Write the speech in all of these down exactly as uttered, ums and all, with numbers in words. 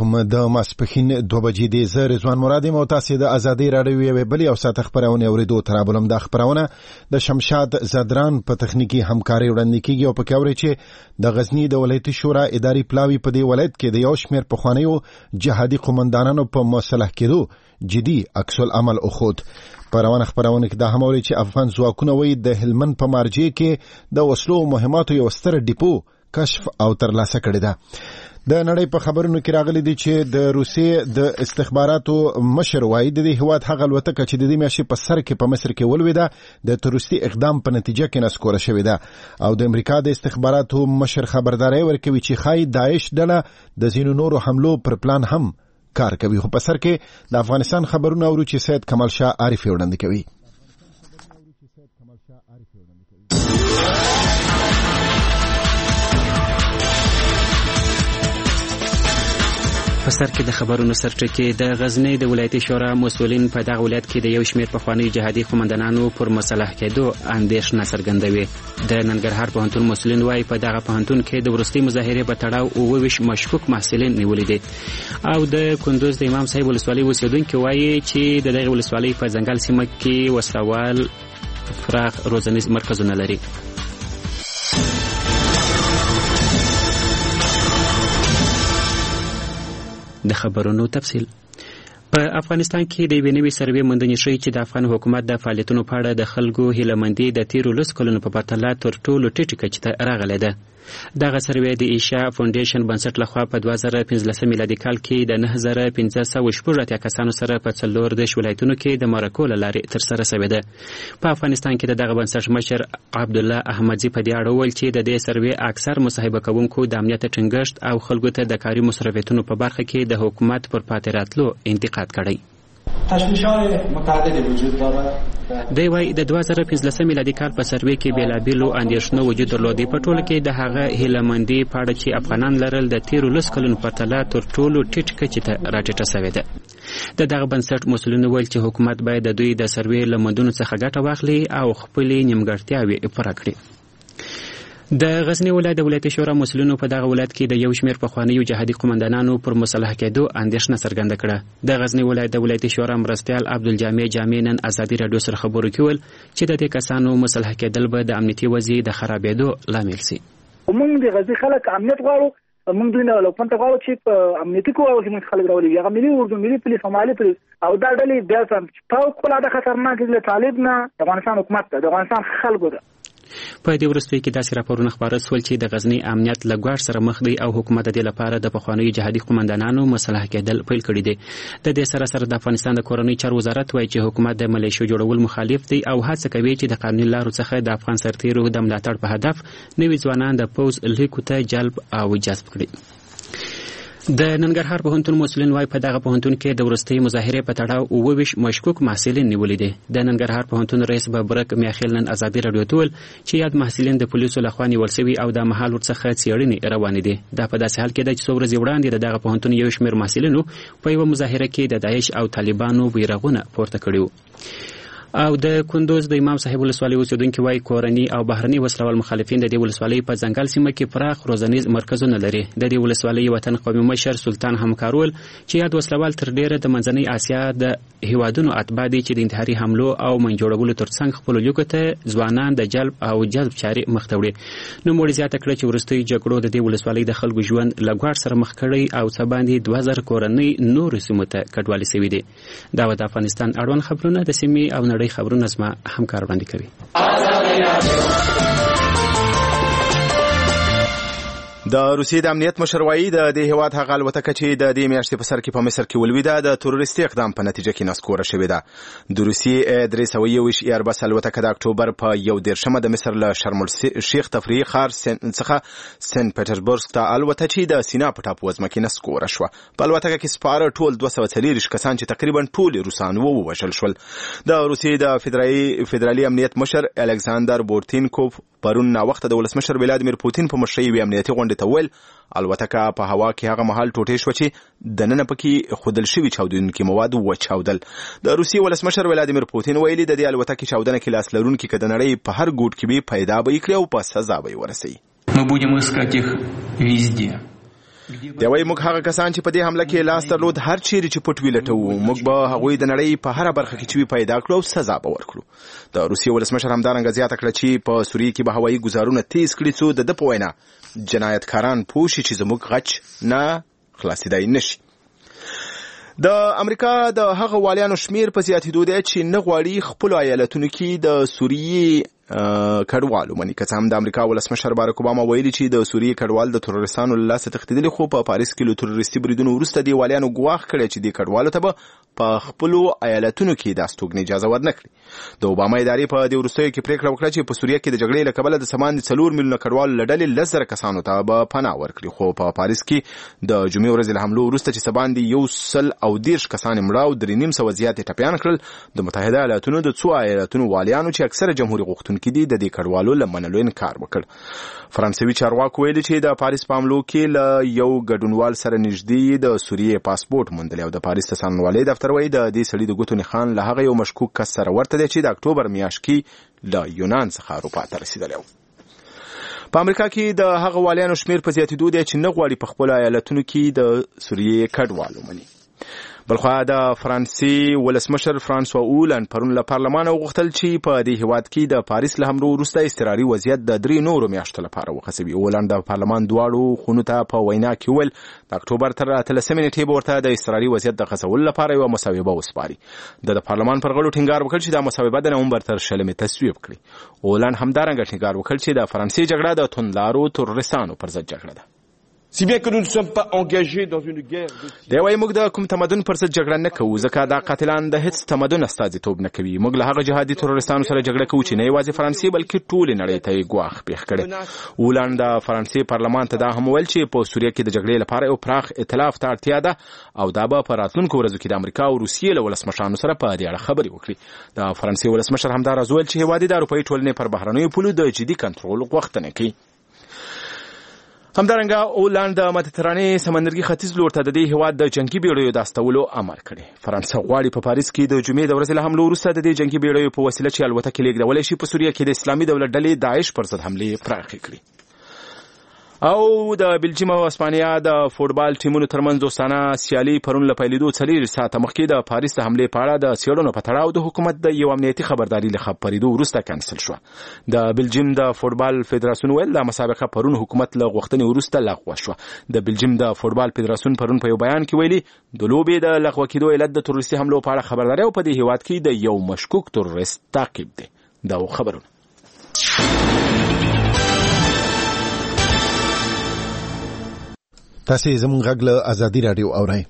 علیکم. د ماسپښین دوه بجې د زه رضوان مراد یم او تاسو د ازادي راډیو یوې بلې او ساعت خبرونه اورېدو تر بلم د خبرونه د شمشاد زدران په تخنیکی همکاري وړاندې کیږي او په کې اوري چې د غزنی د ولایتي شورا اداري پلاوی په دې ولایت کې د یو شمېر پخوانیو جهادي قومندانانو په مصالح کېدو جدي عکس العمل اخود. په روانه خبرونه کې دا هم اوري چې افغان ځواکونه وایي د هلمند په مارجې کې د وسلو مهماتو یو ستر ډیپو کشف او ترلاسه کړی ده. د نړۍ په خبرونو کې راغلي دي چې د روسیې د استخباراتو مشر وایي د دې هیواد هغه الوتکه چې د دې میاشتې په سر کې په مصر کې ولوېده د تروریستي اقدام په نتیجه کې نسکوره شوې ده او د امریکا د استخباراتو مشر خبرداري ورکوي چې خای داعش ډله د ځینو نورو حملو پر پلان هم کار کوي. خو په سر کې د افغانستان خبرونه اورو چې سید کمال شاه عارف وړاندې کوي. په سر کې د خبرونو سرټکی د غزنی د ولایتي شورا مسؤلین په دغه ولایت کې د یو شمېر پخواني جهادي قومندانانو پر مصالح کېدو اندېښنه څرګندوي. د ننګرهار پوهنتون مسؤلین وايي په دغه پوهنتون کې د وروستۍ مظاهرې په تړاو اووه ویشت مشکوک محصلین نیولي دي او د کندوز د امام صاحب ولسوالۍ اوسیدونکي وايي چې د دغه ولسوالۍ په ځنګل سیمه کې وسلوال فراخ روزنیز مرکزونه لري. د خبرونو تفصیل. په افغانستان کې د یوې نوې سروې موندنې ښیي چې د افغان حکومت د فعالیتونو په اړه د خلکو هیلهمندي د تیرو لس کلونو په پرتله تر ټولو ټیټه کچې ته راغلې ده. دغه سروې د ایشا فاونډیشن بنسټ لخوا په دوه زره پنځلسم میلادي کال کې د نه زره پنځه سوه شپږ اتیا کسانو سره په څلور دېرش ولایتونو کې د مرکو له لارې ترسره شوې ده. په افغانستان کې د دغه بنسټ مشر عبدالله احمدزي په دې اړه وویل چې د دې سروې اکثر مصاحبه کوونکو د امنیت ټینګښت او خلکو ته د کاري مصرفیتونو په برخه کې د حکومت پر پاتې راتلو انتقاد کړی. تشویش‌های متعددی وجود دارد. دی وايي د دوه زره پنځلسم میلادي کال په سروې کې بېلابېلو اندېښنو وجود درلودی. په ټوله کې د هغه هیلهمندي په اړه چې افغانان لرل د تیرو لس کلونو په پرتله تر ټولو ټیټ کچې ته راټیټه شوې ده. د دغه بنسټ مسؤلینو ویل چې حکومت باید د دوی د سروې له موندنو څخه ګټه واخلي او خپلې نیمګړتیاوې پوره کړي. د غزنی ولایت د ولایتي شورا مسؤلینو په دغه ولایت کې د یو شمېر پخوانیو جهادي قومندانانو پر مصالح کېدو اندېښنه څرګنده کړه. د غزنی ولایت د ولایتي شورا مرستیال عبدالجامع جامع نن ازادي راډیو سره خبرو کې ویل چې د دې کسانو مصالح کېدل به د امنیتي وضعیت د خرابېدو لامل شي. موږ د غزنی خلک امنیت غواړو، موږ دوی نه لو پنځه غواړو چې په امنیتي کوو چې موږ خلک راولي هغه ملي اردو ملي پولیس سومالي پولیس او دا ډلې بیا سم په خپل د خطرناک د طالب نه افغانستان حکومت د افغانستان خلکو ده. په دې وروستیو کې داسې راپورونه خپاره شول چې د غزنی امنیت له ګواښ سره مخ دی او حکومت د دې لپاره د پخوانیو جهادي قومندانانو مصالح کېدل پیل کړي دي. د دې سره سره د افغانستان د کورنۍ چارو وزارت وایي چې حکومت د ملیشو جوړول مخالف دی او هڅه کوي چې د قانوني لارو څخه د افغان سرتیرو د ملاتړ په هدف نوي ځوانان د پوځ لیکو ته جلب او جذب کړي. د ننګرهار پوهنتون مسؤلین وايي په دغه پوهنتون کې د وروستۍ مظاهرې په تړاو اووه ویشت مشکوک محصلین نیولي دي. د ننګرهار پوهنتون رئیس ببرک میاخیل نن ازادي راډیو ته ویل چې یاد محصلین د پولیسو لخوا نیول شوي او د مهال ورڅخه څېړنې روانې دي. دا په داسې حال کې ده چې څو ورځې وړاندې د دغه پوهنتون یو شمېر محصلینو په یوه مظاهره کې د داعش او طالبانو بیرغونه پورته کړي وو. او د کندوز د امام صاحب ولسوالۍ اوسیدونکي وايي کورني او بهرني وسلوال مخالفین د دې ولسوالۍ په ځنګل سیمه کې پراخ روزنیز مرکزونه لري. د دې ولسوالۍ وطن قومي مشر سلطان همکارول چې یاد وسلوال تر ډیره د منځنۍ اسیا د هیوادونو اتباع دي چې د انتحاري حملو او منجوړولو ترڅنګ خپلو لیکو ته ځوانان د جلب او جذب چارې مخ ته وړي. نوموړي زیاته کړه چې وروستیو جګړو د دې ولسوالۍ د خلکو ژوند له ګواښ سره مخ کړی او څه باندې دوه زره کورنۍ نورو سیمو ته کډوالې شوي دي. دا د افغانستان اړوند خبرونه د سیمې او نړۍ خبرونه زما همکار وړاندې کوي. د روسیې د امنیت مشر وایي د دې هیواد هغه الوتکه چې د دې میاشتې په سر کې په مصر کې ولوېده د تروریستي اقدام په نتیجه کې نسکوره شوې ده. د روسیې درې سوه یو ویشت ایربس الوتکه د اکتوبر په یو دېرشمه د مصر له شرم الشیخ تفریحي ښار څخه سنت پټرزبورګ ته الوته چې د سینا په ټاپو وزمه کې نسکوره شوه. په الوتکه کې سپاره ټول دوه سوه څلېرویشت کسان چې تقریبا ټول روسان ووژل شول. د روسیې د فدرالي فدرالي امنیت مشر الکساندر بورتینکوف پرون ناوخته د ولسمشر ولادیمیر پوتین په مشرۍ یوې امنیتي غونډې ته ویل الوتکه په هوا کې هغه مهال ټوټې شوه چې دننه پکې ښودل شوي چاودونکي مواد وچاودل. د روسیې ولسمشر ولادیمیر پوتین ویلي د دې الوتکې چاودنه کې لاس لرونکي که د نړۍ په هر ګوټ کې به پیدا به یې کړي او په سزا به یې ورسوي. Мы будем искать их везде. دی وایي موږ هغه کسان چې په دې حمله کې لاس درلود هر چیرې چې پټ وي لټوو، موږ به هغوی د نړۍ په هره برخه کې چې وي پیدا کړو او سزا به ورکړو. د روسیې ولسمشر همدارنګه زیاته کړه چې په سوریې کې به هوایي ګزارونه تیز کړي څو د ده په وینا جنایتکاران پوه شي چې زموږ غچ نه خلاصېدای نشي. د امریکا د هغه والیانو شمیر په زیاتېدو دی چې نه غواړي خپلو ایالتونو کې د سوریې کډوالو مني. که څه هم د امریکا ولسمشر باراک اوباما ویلي چې د سوریې کډوال د تروریستانو له لاسه تښتېدلي، خو په پاریس کې له تروریستي بریدونو وروسته دې والیانو ګواښ کړی چې دې کډوالو ته به په خپلو ایالتونو کې د استوګنې اجازه ورنه کړي. د اوباما ادارې په دې وروستیو کې پریکړه وکړه چې په سوریه کې د جګړې له کبله د سمان د څلور میلیونه کډوالو له ډلې لس زره کسانو ته به پناه ورکړي. خو په پاریس کې د جمعې ورځې له حملو وروسته چې څه باندې یو سل او دېرش کسان یې مړه او درې نیم سوه زیات یې ټپیان کړل، د متحده ایالاتونو د څو ایالتونو والیانو چې اکثره جمهوري غوښتونکي دي د دې کډوالو له منلو انکار وکړ. فرانسوي چارواکو ویلي چې د پاریس په حملو کې له یو ګډونوال سره نږدې د سوریې پاسپورټ موندلی او د پاریس د څارنوالۍ دفتر وایي د دې سړي د ګوتو نښان له هغه یو مشکوک کس سره ورته دی چې د اکتوبر میاشت کې له یونان څخه اروپا ته رسېدلی و. په امریکا کې د هغه والیانو شمیر په زیاتېدو دی چې نه غواړي په خپلو ایالتونو کې د سوریې کډوال ومني. بلخوا د فرانسې ولسمشر فرانسوا اولند پرون له پارلمانه وغوښتل چې په دې هیواد کې د پاریس له حملو وروسته اضطراري وضعیت د درې نورو میاشتو لپاره وخڅوي. اولند د پارلمان دواړو خونو ته په وینا کې وویل د اکتوبر تر اتلسمې نېټې به ورته د اضطراري وضعیت د غځولو لپاره یوه مصوبه وسپاري. د پارلمان پر غړو ټینګار وکړ چې دا مصوبه د نومبر تر شلمې تصویب کړي. اولند همدارنګه ټینګار وکړ چې د فرانسې جګړه د توندلارو تروریستانو پر ضد جګړه ده. Si bien que nous ne sommes pas engagés dans une guerre de دی وایي موږ د کوم تمدن پر ضد جګړه نه کوو ځکه دا قاتلان د هیڅ تمدن استازیتوب نه کوي. موږ له هغه جهادي تروریستانو سره جګړه کوو چې نه یوازې فرانسې بلکې ټولې نړۍ ته یې ګواښ پېښ کړی. اولند د فرانسې پارلمان ته دا هم وویل چې په سوریه کې د جګړې لپاره یو پراخ ائتلاف ته اړتیا ده او دا به په راتلونکو ورځو کې د امریکا او روسیې له ولسمشرانو سره په دې اړه خبرې وکړي. د فرانسې ولسمشر همداراز وویل چې هېواد د اروپایي ټولنې پر بهرنیو پولو د جدي کنټرول غوښتنه کوي. همدارنګه اولند د مدیترانې سمندرګي ختیځ لور ته د دې هېواد د جنګي بیړیو د استولو امر کړی. فرانسه غواړي په پاریس کې د جمعې د ورځې له حملو وروسته د دې جنګي بیړیو په وسیله چې الوتکې لېږدولی شي په سوریه کې د اسلامي دولت ډلې داعش پر ضد حملې پراخې کړي. او د بلجیم او اسپانیا د فوټبال ټیمونو ترمنځ دوستانه سیالي پرون له پیلېدو څلور ساعته مخکې د پاریس د حملې په اړه د څېړنو په تړاو د حکومت د یو امنیتي خبرداري له خپرېدو وروسته کنسل شوه. د بلجیم د فوټبال فدراسیون ویل دا مسابقه پرون حکومت له غوښتنې وروسته لغوه شوه. د بلجیم د فوټبال فدراسیون پرون په یو بیان کې ویلي د لوبې د لغوه کېدو علت د تروریستي حملو په اړه خبرداری او په دې هېواد کې د یو مشکوک تروریست تعقیب دی. دا خبرونه تاسې زموږ غږ له ازادي راډیو اورئ.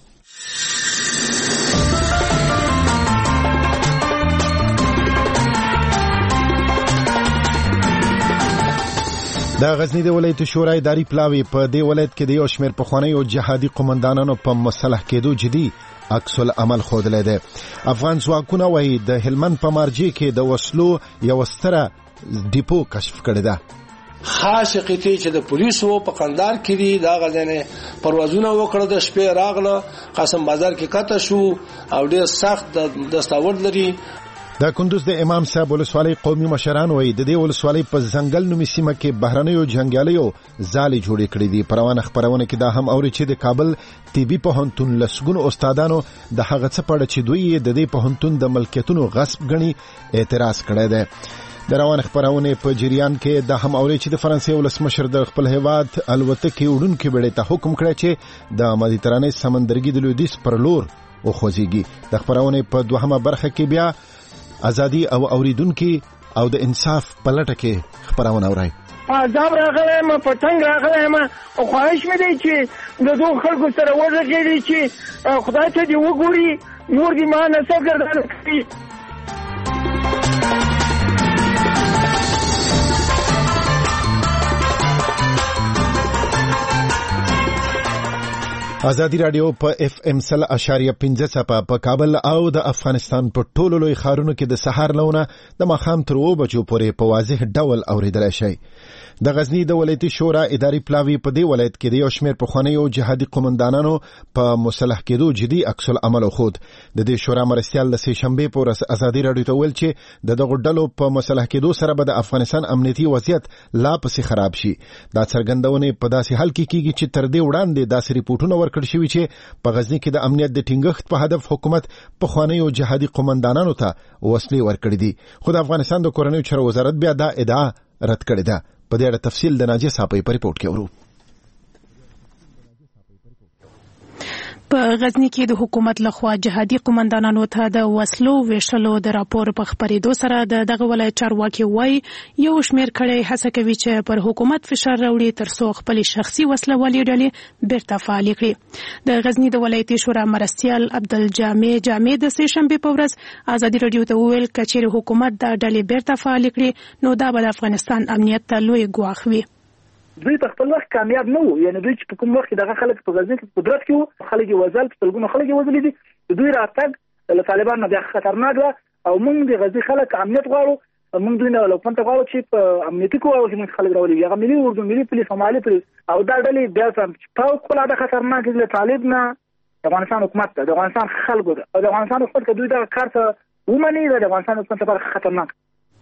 د غزنی د ولایت شورا اداري پلاوی په دې ولایت کې د یو شمېر پخوانیو جهادي قومندانانو په مسلح کېدو جدي عکس العمل ښودلی دی. افغان ځواکونه وایي د هلمند په مارجې کې د وسلو یوه ستره ډیپو کشف کړې ده. خاص قطعی چې د پولیسو په قندار کې دي دا غځنه پروازونه وکړه د شپې راغله قاسم بازار کې کته شو او ډېر سخت د دستاورد لري. د کندوز د امام صاحب ولسوالۍ قومي مشران وایي د دې ولسوالۍ په ځنګل نومي سیمه کې بهرنیو جنګیالیو ځالې جوړې کړې دي. په روانه خپرونه کې دا هم اوري چې د کابل طبي پوهنتون لسګونو استادانو د هغه څه په اړه چې دوی د دې پوهنتون د ملکیتونو غصب ګڼي اعتراض کړی دی. د روان خبرونه په جریان کې د هم اوري چې د فرانسې ولسمشر د خپل هیواد الوتکې وړونکو بیړۍ ته حکم کړی چې د مدیترانې سمندرګي د لویدیځ پر لور وخوځيږي. د خبرونه په دوهمه برخه کې بیا ازادي او اوریدونکو او د انصاف په لټه کې خبرونه اوري. عذاب راغلی ما پتنګ راغلی ما او خواهش مې دی چې د دوه خلکو سره ورغېږي چې خدای ته دی وګوري نور دی ما نه څه ګرځول کوي. ازادي رادیو په اف ام سل اشاریه پنځه صفه په کابل او د افغانستان په ټولو لوی ښارونو کې د سحر لونه د ماښام تر اوو بجو پورې په واضح ډول اوریدل شي. د غزنی د ولایتي شورا اداري پلاوی په دې ولایت کې د یو شمېر پخوانیو جهادي قومندانانو په مصالح کېدو جدي عکس العمل خود. د دې شورا مرستیال د سې شنبې په ورځ ازادي رادیو ته ویل چې د دغو ډلو په مصالح کېدو سره به د افغانستان امنیتي وضعیت لا پسې خراب شي. دا څرګندونه په داسې حال کې کیږي چې تر دې وړاندې داسې ریپورتونه ورکړل شوي چې په غزنی کې د امنیت د ټینګښت په هدف حکومت پخوانیو جهادي قومندانانو ته وسلې ورکړې دي. خو د افغانستان د کورنیو چارو وزارت بیا دا ادعا رد کړې ده. په دې اړه تفصیل د ناجیه صاحب په ریپورت کې ورو. په غزنی کې د حکومت لخوا جهادي قومندانانو ته د وسلو ویشلو د راپور په خبرېدو سره د دغه ولایت چارواکي وایي یو شمېر کړي هڅه کوي چې پر حکومت فشار راوړي ترڅو خپل شخصي وسله والي ډلې بیرته فعالې کړي. د غزنی د ولایتي شورا مرستیال عبدالجامع جامع د سې شنبې په ورځ ازادي رادیو ته وویل کچېرې حکومت دا ډلې بیرته فعالې کړي نو دا به د افغانستان امنیت ته لوی ګواښ وي. دوی په خپل وخت کامیاب نه وو، یعنی دوی چې په کوم وخت دغه خلک په غزنی کې قدرت کې وو، خلک یې وزل په تلګونو خلک یې وزلې دي. دوی راتګ له طالبان نه بیا خطرناک و او موږ د غزنی خلک امنیت غواړو. موږ دوی نه له پنځه غواړو چې په امنیتي کوو چې موږ خلک راولي هغه ملي اردو ملي پولیس سومالي پولیس او دا ډلې بیا څنګه په کومه د خطرناک له طالب نه د افغانستان حکومت د افغانستان خلکو د افغانستان حکومت دوی دا کار ته ومني د افغانستان حکومت لپاره خطرناک.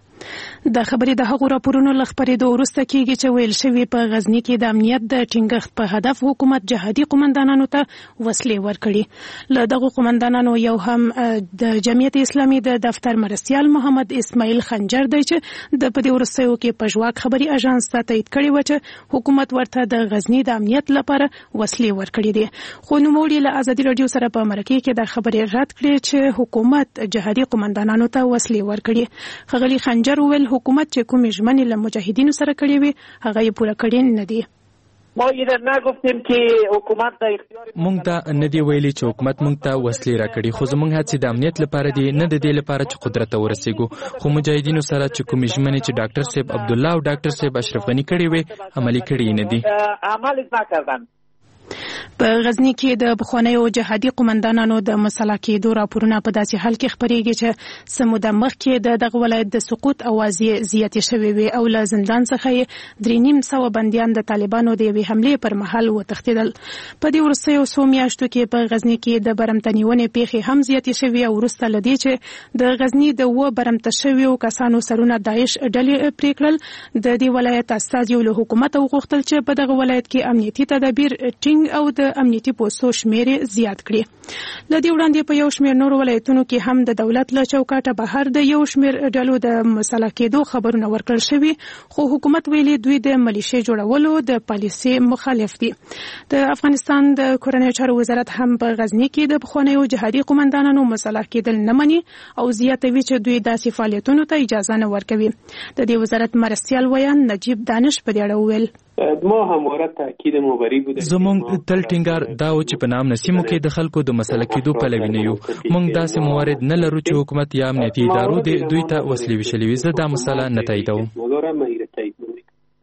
د خبرې د هغو راپورونو له خپرېدو وروسته کېږي چې ویل شوي په غزنی کې د امنیت د ټینګښت په هدف حکومت جهادي قومندانانو ته وسلې ورکړي. له دغو قومندانانو یو هم د جمعیت اسلامي د دفتر مرستیال محمد اسماعیل خنجر دی چې د په دې وروستیو کې په ژواک خبري اژانس ته تایید کړی و چې حکومت ورته د غزنی د امنیت لپاره وسلې ورکړي دي. خو نوموړي له ازادي رادیو سره په مرکه کې د خبرې رد کړې چې حکومت جهادي قومندانانو ته وسلې ورکړي. ښاغلي خنجر وویل حکومت چې کومې ژمنې له مجاهدینو سره کړې وي هغه یې پوره کړې نه دي. ما اینا نگفتیم که حکومت د اختیار مونږ ته نه دی ویلي چې حکومت مونږ ته وسلې راکړي، خو زمونږ هڅې د امنیت لپاره دي، نه د دې لپاره چې قدرت ته ورسېږو. خو مجاهدینو سره چې کومې ژمنې چې ډاکټر صاحب عبدالله او ډاکټر صاحب اشرف غني کړې وي عملي کړي نه دي. عمل نکردن. په غزنی کې د پخوانیو جهادي قومندانانو د مسلح کېدو راپورونه په داسې حال کې خپرېږي چې څه موده مخکې د دغه ولایت د سقوط اوازې زیاتې شوې وې او له زندان څخه یې درې نیم سوه بندیان د طالبانو د یوې حملې پر مهال وتښتېدل. په دې وروستیو څو میاشتو کې په غزنی کې د برمته نیونې پیښې هم زیاتې شوې او وروسته له دې چې د غزنی د اووه برمته شویو کسانو سرونه داعش ډلې پرې کړل، د دې ولایت استازیو له حکومته وغوښتل چې په دغه ولایت کې امنیتي تدابیر ټینګ او د امنیتي پوستو شمېر زیات کړي. له دې وړاندې په یو شمېر نورو ولایتونو کې هم د دولت له چوکاټه بهر د یو شمېر ډلو د مسلح کېدو خبرونه ورکړل شوي، خو حکومت ویلي دوی د ملیشې جوړولو د پالیسۍ مخالف دي. د افغانستان د کورنیو چارو وزارت هم په غزنی کې د پخوانیو جهادي قومندانانو مسلح کېدل نه مني او زیاتوي چې دوی داسې فعالیتونو ته اجازه نه ورکوي. د دې وزارت مرستیال ویان نجیب دانش په دې اړه وویل ما همواره تاکید مبری بوده. زمونږ تل ټینګار دا و چې په نام نسیمو کې د خلکو د مسله کېدو پلوي نه یو. مونږ داسې موارد نه لرو چې حکومت یا امنیتي ادارو د دوی ته وسلې ویشلې وي. زه دا مسله نه تاییدوم.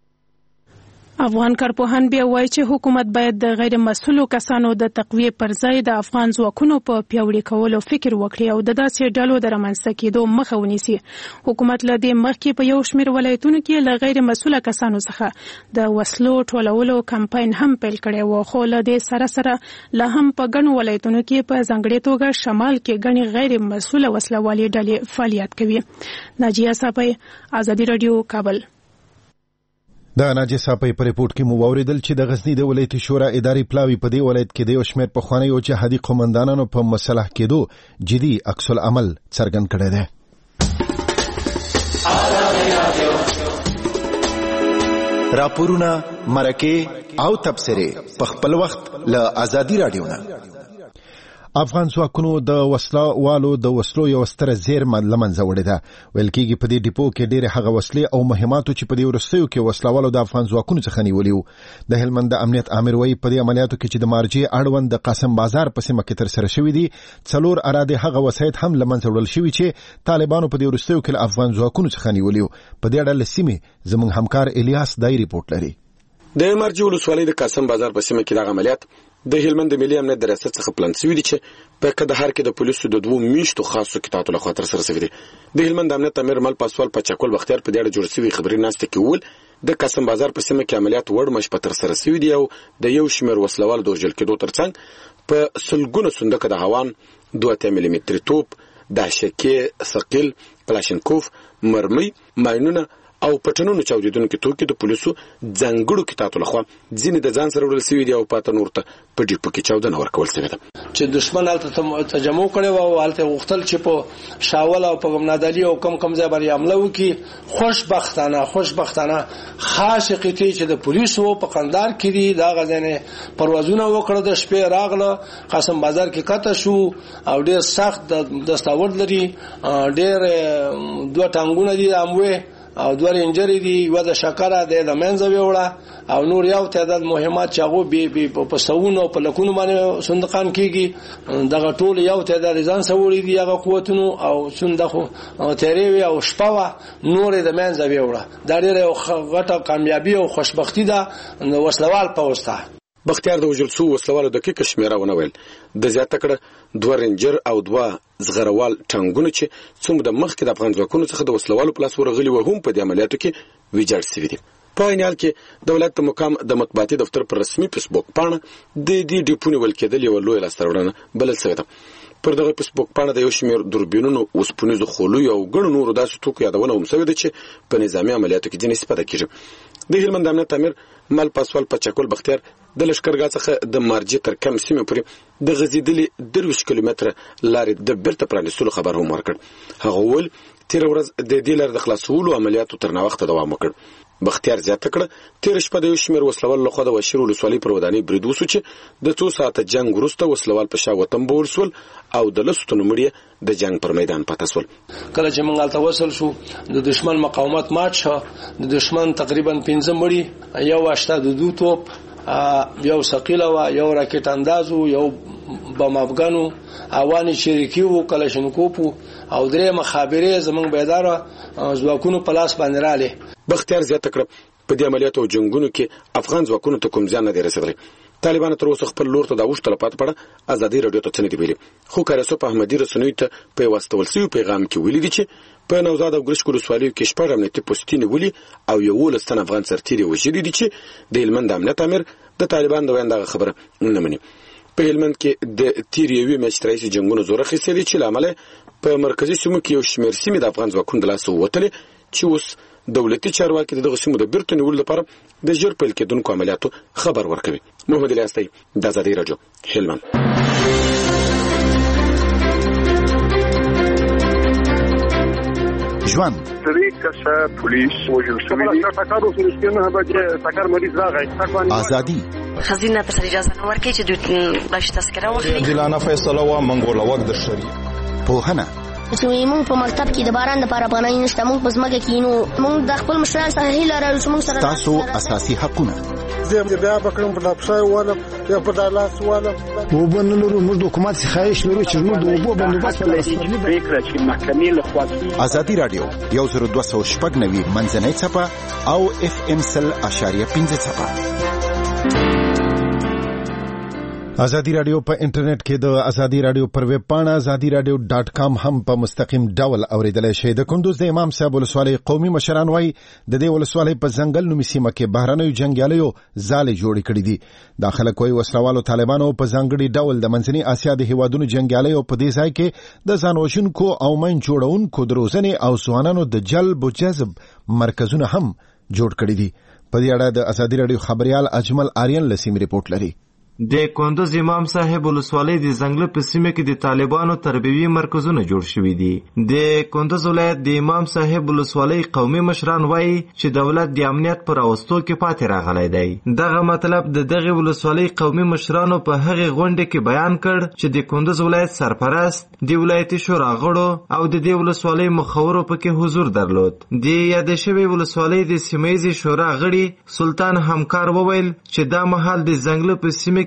افغان کارپوهان بیا وایي چې حکومت باید د غیر مسؤلو کسانو د تقویې پر ځای د افغان ځواکونو په پیاوړي کولو فکر وکړي او د داسې ډلو د رامنځته کېدو مخه ونیسي. حکومت له دې مخکې په یو شمېر ولایتونو کې له غیر مسؤله کسانو څخه د وسلو ټولولو کمپاین هم پیل کړی و، خو له دې سره سره لا هم په ګڼو ولایتونو کې په ځانګړې توګه شمال کې ګڼې غیر مسؤله وسله والې ډلې فعالیت کوي. ناجیه صاحب، ازادي رادیو، کابل. د ناجیه صاحب په ریپورت کې مو واوریدل چې د غزنی د ولایتي شورا اداري پلاوی په دې ولایت کې د یو شمېر پخوانیو جهادي قومندانانو په مسلح کېدو جدي عکس العمل څرګند کړی دی. راپورونه، مرکې او تبصرې په خپل وخت له ازادي رادیو نه. افغان ځواکونو د وسله والو د وسلو یو ستره زیرمه له منځه وړې ده. ویل کېږي په دې ډیپو کې ډېرې هغه وسلې او مهماتو چې په دې وروستیو کې وسله والو د افغان ځواکونو څخه نیولي وو. د هلمند د امنیت امیر وایي په دې عملیاتو کې چې د مارجې اړوند د قاسم بازار په سیمه کې ترسره شوي دي، څلور اراده هغه وسایط هم له منځه وړل شوي چې طالبانو په دې وروستیو کې له افغان ځواکونو څخه نیولي وو. په دې اړه له سیمې زموږ همکار الیاس دای ریپورت لري. د مارجې ولسوالۍ د قاسم بازار په سیمه کې د عملیات د هلمند د ملي امنیت د ریاست څخه پلان شوی دی چې په کندهار کې د پولیسو د دوه میاشتو خاصو قطعاتو لخوا تر سره شوی دی. د هلمند امنیت امیر مل پاسوال په چکول بختیار په دې اړه جوړ شوی خبري ناسته کې ول د قسم بازار په سیمه کې عملیات وړ مش په تر سره شوی دی او د یو شمېر وسلوال د وژل کېدو ترڅنګ په سلګونو صندوق د هوان دوه ملي متر توپ داشکې ثقيل پلاشنکوف مرمي ماینونه او پټنونو چاودیدونکو توکي د پولیسو ځانګړو قطعاتو لخوا ځینې د ځان سره وړل شوي دي او پاته نور ته په ډیپو کې چاودنه ورکول شوې ده چې دشمن هلته تجمع کړی و او هلته غوښتل چې په شاول او په غمنادالي او کم کم ځای باندې حمله وکړي. خوشبختانه خوشبختانه خاص قطعې چې د پولیسو په قندار کې دي دا غځنه پروازونه وکړه د شپې راغله قاسم بازار کې کته شو او ډېر سخت د دستاورد لري ډېر دوه ټانګونه دي اموي او دوه رنجری دي یو د شکره د منځ ویوړه او نور یو تعداد مهمات چاغو بي بي په سونو په لکونو باندې صندوقان کیږي دغه ټول یو تعداد ځان سوړي دي هغه قوتونو او صندوقو تیریوي او شپوا نور د منځ ویوړه دا ډېر غټه کامیابی او خوشبختی ده وسلوال په وسته. بختیار د وژل شو وسلوالو دقیق شمیره ونه ویل د زیاته کړه دوه رنجر او دوه زغروال ټانګونه چې څومره د مخ کې د افغان ځواکونو څخه د وسلوالو په لاس ورغلي و هم په دې عملیاتو کې ویجاړ شوي دي. په عین حال کې دولت د مقام د مطبوعاتي دفتر پر رسمي فیسبوک پاڼه د دې ډیپو نیول کېدل یو لوی لاسته راوړنه بلل شوې ده. پر دغه فیسبوک پاڼه د یو شمېر دوربینونو اوسپنیزو خولو او ګڼو نورو داسې توکو یادونه هم شوې ده چې په نظامي عملیاتو کې ځینې استفاده کېږي. د هلمند امنیت امیر مل پاسوال په چکول بختیار د لشکرګاه څخه د مارجې تر کم سیمې پورې د غځېدلې درویشت کیلومتره لارې د بیرته پرانیستلو خبر هم ورکړ. هغه وویل تېره ورځ د دې لارې د خلاصولو عملیاتو تر ناوخته دوام وکړ. بختیار زیاته کړه تېره شپه د یو شمېر وسلوال لخوا د واشیر ولسوالۍ پر ودانۍ برید وسو چې د څو ساعته جنګ وروسته وسلوال په شا وطن بول سول او د لسو تنو مړي د جنګ پر میدان پاته سول. کله چې موږ هلته وصل شو د دشمن مقاومت مات شو. د دشمن تقریبا پنځه مړي یو اشته د دو توپ یو ثقيل و یو راکټ اندازو یو بم افغانو اوانی شریکی وو کلاشینکوف او درې مخابره زمونږ بیدار ځواکونو په لاس باندې رااله. بختیار زیاته کړه په دې عملیاتو او جنگونو کې افغان ځواکونو ته کوم ځان نه دی رسیدلی. طالبان تر اوسه خپل لور ته د اوښ تلپات پړه ازادي رادیو ته څنګه دی ویلي خو کارسو په احمدي رسنیو ته په واستول سوي پیغام کې ویلي دي چې په نوزاد او ګرشکو رسوالۍ کې شپږ امنیتي پوسټونه ولي او یو ولستان افغان سرتیري وژلي دي چې د هلمند امنیت امیر د طالبان د وینا خبره نه مني. په هلمند کې د تیریوي مشترکي جنگونو زور اخیستل چې لامل په مرکزی سیمو کې یو شمېر سیمې د افغان ځواکونو د لاس ووتلې چې اوس دولتي چارواکي دغه سیمو د بیرته نیولو لپاره د ژر پیل کېدونکو عملیاتو خبر ورکوي. محمد الیاستی د آزادۍ رادیو هلمند. ژوند سری کسه پولیس وژل شوی دی ټاکارو سرشتنه به ټاکار مریض راغی ازادي خزینه ته اجازه نه ورکړي چې دوی باش تذکره واخلي. عادلانه فیصله و منګول وګ د شری پوهنه چې موږ په مکتب کې د باران لپاره پناه نشته موږ په ځمکه کې نو موږ د خپل مشران سره هیله لرو چې موږ سره تاسو اساسي حقونه زه بیا بکرم په ډاکټر والم یا په دالاس والم وبنلو موږ د حکومت څخه هیڅ لرو چې موږ د وبو بندوبست په لاس کې فکر چې محکمې له خوا آزادي رادیو یو زر دوه سوه شپږ نوي منځنۍ څپه او اف ام سل اشاریه پنځه څپه. آزادی رادیو په انټرنیټ کې د آزادی رادیو پر ویب پاڼه آزادی رادیو ډاټ کام هم په مستقیم ډول اوریدلای شئ. د کندوز د امام صاحب ولسوالۍ قومي مشران وایي د دې ولسوالۍ په ځنګل نومي سیمه کې بهرنیو جنګیالیو ځالې جوړې کړې دي. دا خلک وایي وسلوالو طالبانو په ځانګړي ډول د منځني اسیا د هیوادونو جنګیالیو په دې ځای کې د ځان وژونکو او مین جوړونکو د روزنې او ځوانانو د جلب او جذب مرکزونه هم جوړ کړي دي. په دې اړه د آزادی رادیو خبريال اجمل آریان لسیم ریپورت لري. د کندوز امام صاحب ولسوالۍ د ځنګل په سیمه کې د طالبانو تربیوي مرکزونه جوړ شوي دي. د کندوز ولایت د امام صاحب ولسوالۍ قومي مشران وایي چې دولت د امنیت پر اوستو کې پاتې راغلی دی. دغه مطلب د دغه ولسوالۍ قومي مشرانو په هغه غونډه کې بیان کړ چې د کندوز ولایت سرپرست د ولایتي شورا غړو او د دې ولسوالۍ مخورو پکې حضور درلود. د یاد شوی ولسوالۍ د سیمه ییزې شورا غړي سلطان همکار وویل چې دا مهال د ځنګل په سیمه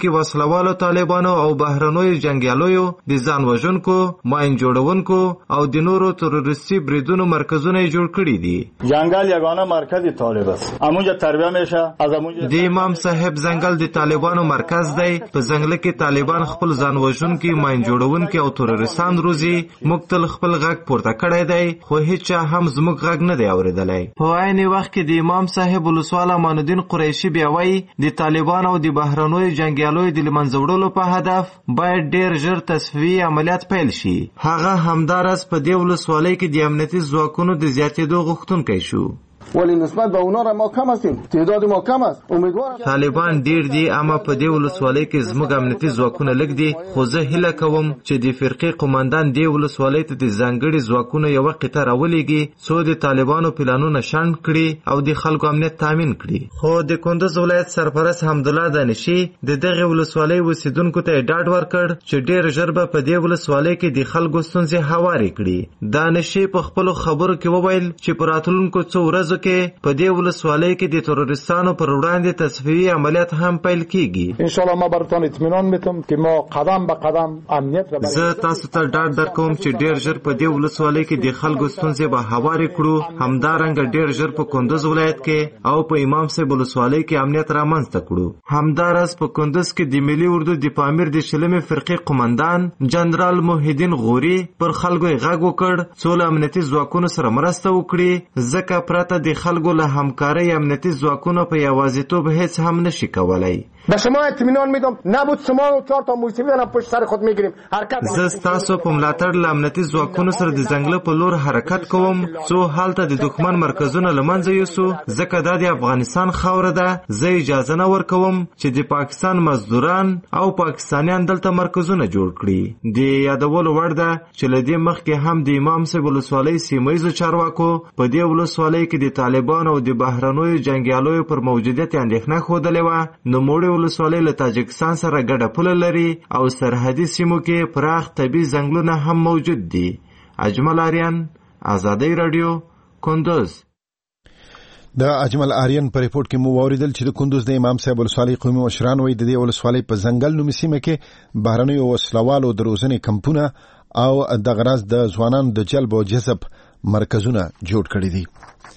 کې وسلوالو طالبانو او بهرنیو جنګیالیو د ځان وژونکو ماین جوړونکو او د نورو تروریستي بریدونو مرکزونه جوړ کړي دي. جنگل یگانه مرکز طالب است. همونجا تربیه میشه از همونجا. د امام صاحب ځنګل د طالبانو مرکز دی. په ځنګل کې طالبان خپل ځان وژونکي ماین جوړونکي او تروریستان روزي. موږ تل خپل غږ پورته کړی دی خو هیڅ هم زموږ غږ نه دی اورېدلی. په عین وخت کې د امام صاحب ولسوال امان الدین قریشي بیا وایي د طالبان او د بهرنیو جنګیالیو د له منځه وړلو په هدف باید ډېر ژر تصفیوي عملیات پیل شي. هغه همداراز په دې ولسوالۍ کې د امنیتي ځواکونو د زیاتېدو غوښتونکی شو. ولی نسبت به اونا را ما کم هستیم، تعداد ما کم است. امیدوارم طالبان ډیر دي اما په دې ولسوالۍ کې زموږ امنیتي ځواکونه لږ دي خو زه هیله کوم چې د فرقې قومندان دې ولسوالۍ ته د ځانګړي ځواکونو یوه قطعه راولېږي څو د طالبانو پلانونه شنډ کړي او د خلکو امنیت تامین کړي. خو د کندوز ولایت سرپرست حمدالله دانشي د دغې ولسوالۍ اوسېدونکو ته ډاډ ورکړ چې ډېر ژر به په دې ولسوالۍ کې د خلکو ستونزې هوارې کړي. دانشي په خپلو خبرو کې وویل چې په راتلونکو څو ورځو کې په دې ولسوالۍ کې د تروریستانو پر وړاندې تصفیوي عملیات هم پیل کیږي. ان شاء الله ما براتون اطمینان میتم که ما قدم به قدم امنیت را زه تاسو ته ډاډ درکوم چې ډیر ژر په دې ولسوالۍ کې د خلکو ستونزې به هوارې کړو. همدارنګه ډیر ژر په کندوز ولایت کې او په امام صاحب ولسوالۍ کې امنیت رامنځته کړو. همداراز په کندوز کې د ملي اردو د پامیر د شلمې فرقې قومندان جنرال محیدین غوري پر خلکو غږ وکړ څو له امنیتي ځواکونو سره مرسته وکړي ځکه پرته د خلکو له همکارۍ امنیتي ځواکونو په یوازیتوب هیڅ هم نشي کولای. به شما اطمینان میدم نبود شما چهار تا موسیقی دارم پشت سر خود میگیریم حرکت. زه ستاسو په ملاتړ له امنیتي ځواکونو سره د ځنګله په لور حرکت کوم څو هلته د دښمن مرکزونه له منځه یوسو ځکه دا د افغانستان خاوره ده. زه اجازه نه ورکوم چې د پاکستان مزدوران او پاکستانیان دلته مرکزونه جوړ کړي. د یادولو وړ ده چې له دې مخکې هم د امام صاحب ولسوالۍ سیمه ییزو چارواکو په دې ولسوالۍ کې د طالبانو او د بهرنیو جنګیالیو پر موجودیت اندېښنه ښودلې وه. نوموړې ولسوالۍ له تاجکستان سره ګډه پوله لري او سرحدي سیمو کې پراخ طبیعي ځنګلونه هم موجود دي. اجمل آریان، آزادۍ رادیو، کندوز. د اجمل آریان په ریپورت کې مو واوریدل چې د کندوز د امام صاحب ولسوالۍ قومي مشران وایي د دې ولسوالۍ په ځنګل نومي سیمه کې بهرنیو وسلوالو د روزنې کمپونه او د غرض د ځوانانو د جلب او جذب مرکزونه جوړ کړي دي.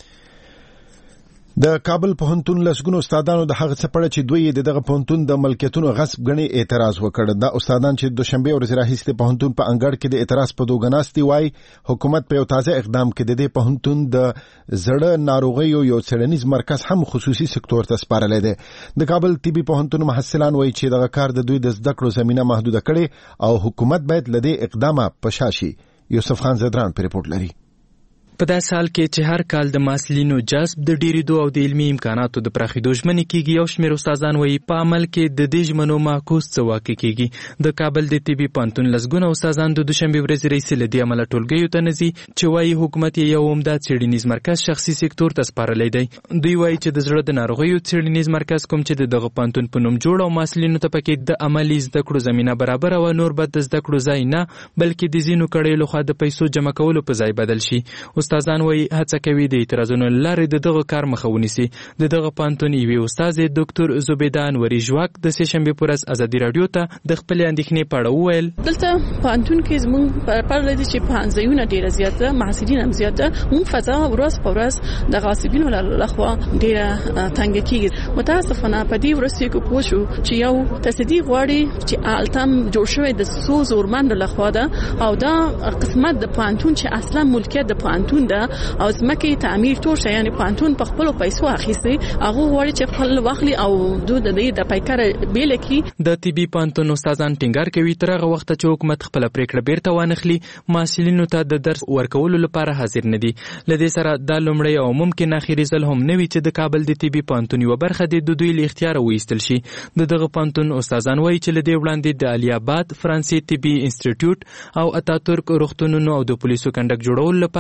د کابل پوهنتون لسګونو استادانو د هغه څه پړه چې دوی د دغه پوهنتون د ملکیتونو غصب غني اعتراض وکړ. دا استادان چې دوشنبه ورځ راهیسته پوهنتون په انګړ کې د اعتراض په دوګناستي وای حکومت په یو تازه اقدام کې د دې پوهنتون د زړه ناروغیو یو څېړنیز مرکز هم خصوصي سکتور ته سپارلی دی. د کابل طبي پوهنتون محصلان وایي چې دغه کار د دوی د زده کړو زمینه محدوده کړي او حکومت باید له دې اقدامه په شا شي. یوسف خان زدران په ریپورت لري. په داسې حال کې چې هر کال د محصلینو جذب د ډیریدو او د علمي امکاناتو د پراخېدو ژمنې کېږي، یو شمېر استادان وایي په عمل کې د دې ژمنو معکوس څه واقع کېږي. د کابل د طبي پوهنتون لسګونه استادان د دوشنبې ورځې راهیسې له دې امله ټولګیو ته نه ځي چې وایي حکومت یې یو عمده څېړنیز مرکز شخصي سکتور ته سپارلی دی. دوی وایي چې د زړه د ناروغیو څېړنیز مرکز کوم چې د دغه پوهنتون په نوم جوړ او محصلینو ته پکې د عملي زده کړو زمینه برابره وه، نور به د زده کړو ځای نه بلکې د ځینو کړیو لخوا د پیسو جمع کولو په ځای بدل شي. استادان وایي هڅه کوي د اعتراضونو له لارې د دغه کار مخه ونیسي. د دغه پوهنتون یوې استادې ډاکټر زبیده انوري ژواک د سې شنبې په ورځ ازادي راډیو ته د خپلې اندېښنې په اړه وویل. دلته پوهنتون کې زموږ پرله دي چې پوهنځیونه ډېره زیاته، محصلین هم زیاته، موږ فضا ورځ په ورځ د غاصبینو له خوا ډېره تنګه کېږي. متاسفانه په دې وروستیو کې پوه شو چې یو تصدیق غواړي چې التم جوړ شوی د څو زورمندو له خوا ده او دا قسمت د پوهنتون چې اصلا ملکیت د پوهنتون ده او ځمکې تعمیر ټول شي، یعنی پوهنتون په خپلو پیسو اخیستي، هغه غواړي چې خپل واخلي او دوی د دې د پیکره بیل کړي. د طبي پوهنتون استادان ټینګار کوي تر هغه وخته چې حکومت خپله پریکړه بیرته وانخلي محصلینو ته د درس ورکولو لپاره حاضر نه دي. له دې سره دا لومړی او ممکن اخري ځل هم نه وي چې د کابل د طبي پوهنتون یوه برخه د دوی له اختیاره وایستل شي. د دغه پوهنتون استادان وایي چې له دې وړاندې د علي آباد فرانسې طبي انسټیټیوټ او اتاتورک روغتونونو او د پولیسو کنډک جوړولو لپاره د دغه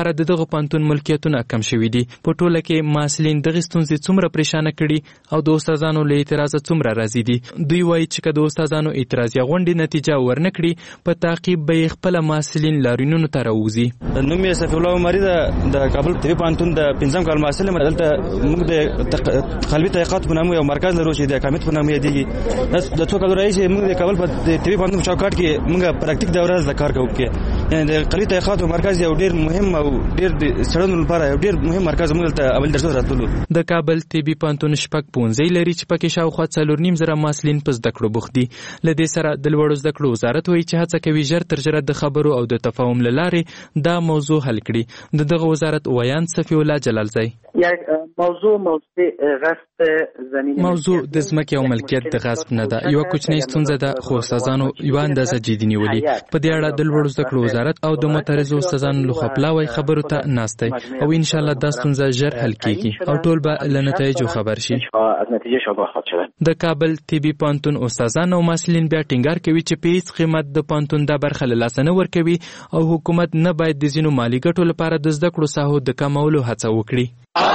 دغه پانتون ملکیتونه کم شوي دي. په ټوله کې محصلین دغه ستونزې څومره پریشانه کړي او د استادانو له اعتراض څومره راضي دي. دوی وایي چې که د استادانو اعتراض یا غونډې نتیجه ورنکړي په تعقیب به یې خپل محصلین لارینونو ته راوځي. نوم یې صفي الله عمري د کابل طبي پانتون د پنځم کال محصل یم. دلته موږ د قلبي تحقیقات په نامه یو مرکز لرو چې د اکامیت په نامه یادېږي. د څو کالو راهیسې موږ د کابل په طبي پانتون په چوکاټ کې موږ پراکټیک دوره زده کار کوو. یعنې د قلبي تحقیقات مرکز یو ډېر مهم او ډېر د څېړنو لپاره یو ډېر مهم مرکز موږ دلته اول درسونه راتللو. د کابل طبي پانتون شپږ پوهنځي لري چې پکې شاوخوا څلور نیم زره محصلین په زده کړو بوخت دي. له دې سره د لوړو زده کړو وزارت وایي چې هڅه کوي ژر تر ژره د خبرو او د تفاهم له لارې دا موضوع حل کړي. د دغه وزارت ویان صفي الله جلالزی موضوع موضوع غصب زمینه موضوع د ځمکې او ملکیت د غصب نه ده. یو کوچنی ستونزه ده خو استادانو یو اندازه جدي نیولې. په دې اړه د لوړو زده کړو وزارت او د متعرضو استادانو لخوا پلاوی خبرو ته ناستی او ان شاء الله دا ستونزه ژر حل کیږي او ټول به له نتایجو خبر شي. د کابل طبي پانتون استادان او مسلین بیا ټینګار کوي چې په هیڅ قیمت د پانتون د برخه له لاسه نه ورکوي او حکومت نه باید د ځینو مالی ګټو لپاره د زده کړو ساحو د کمولو هڅه وکړي.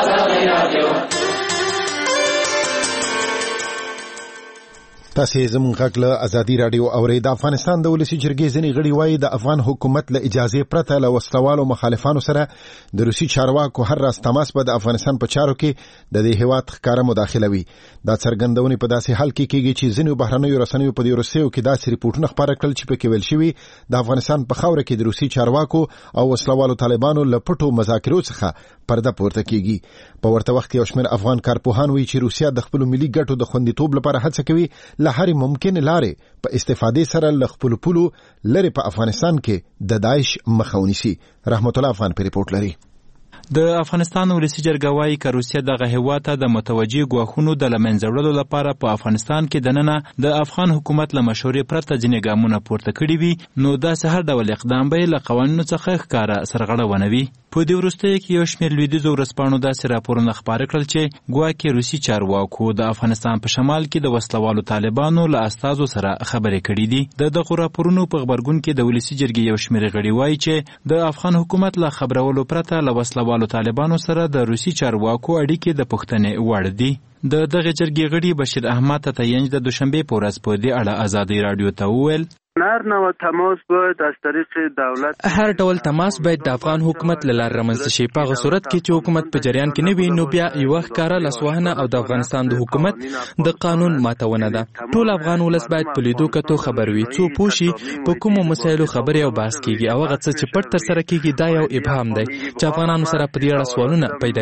تاسې زموږ غږ له ازادي راډیو اورئ. د افغانستان د ولسي جرګې ځینې غړي وایي د افغان حکومت له اجازې پرته له وسلوالو مخالفانو سره د روسي چارواکو هر راز تماس به د افغانستان په چارو کې د دې هیواد ښکاره مداخله وي. دا څرګندونې په داسې حال کې کېږي چې ځینو بهرنیو رسنیو په دې روسیو کې داسې ریپورټونه خپاره کړل چې پکې ویل شوي د افغانستان په خاوره کې د روسي چارواکو او وسلوالو طالبانو له پټو مذاکرو څخه پرده پورته کېږي. په ورته وخت کې یو شمېر افغان کارپوهان وایي چې روسیه د خپلو ملي ګټو د خوندیتوب لپاره هڅه کوي له هرې ممکنې لارې په استفادې سره له خپلو پولو لرې په افغانستان کې د داعش مخه ونیسي. رحمت الله افغان په ریپورټ لري. د افغانستان ولسي جرګه وایي که روسیه دغه هیواد ته د متوجه ګواښونو د له منځه وړلو لپاره په افغانستان کې دننه د افغان حکومت له مشورې پرته ځینې ګامونه پورته کړي وي نو داسې هر ډول اقدام به یې له قوانینو څخه ښکاره سرغړونه وي. په دې وروستیو کې یو شمېر لویدیځو ورځپاڼو داسې راپورونه خپاره کړل چې ګواکې روسي چارواکو د افغانستان په شمال کې د وسلوالو طالبانو له استازو سره خبرې کړي دي. د دغو راپورونو په غبرګون کې د ولسي جرګې یو شمېر غړي وایي چې د افغان حکومت له خبرولو پرته له وسلوالو طالبانو سره د روسي چارواکو اړیکې د پوښتنې وړ دي. د دغه جرګې غړي بشیر احمد تتینج د دوشنبه په ورځ په دې اړه ازادي رادیو ته وویل هر نوع تماس باید از طریق دولت هر ډول تماس باید د افغان حکومت له لارې رامنځته شي. په هغه صورت کې چې حکومت په جریان کې نه وي نو بیا یوه ښکاره لاسوهنه او د افغانستان د حکومت د قانون ماتونه ده. ټول افغان ولس باید په لیدو کتو خبر وي څو پوه شي په کومو مسایلو خبرې او بحث کېږي او هغه څه چې پټ ترسره کېږي دا یو ابهام دی چې افغانانو سره په دې اړه سوالونه پیدا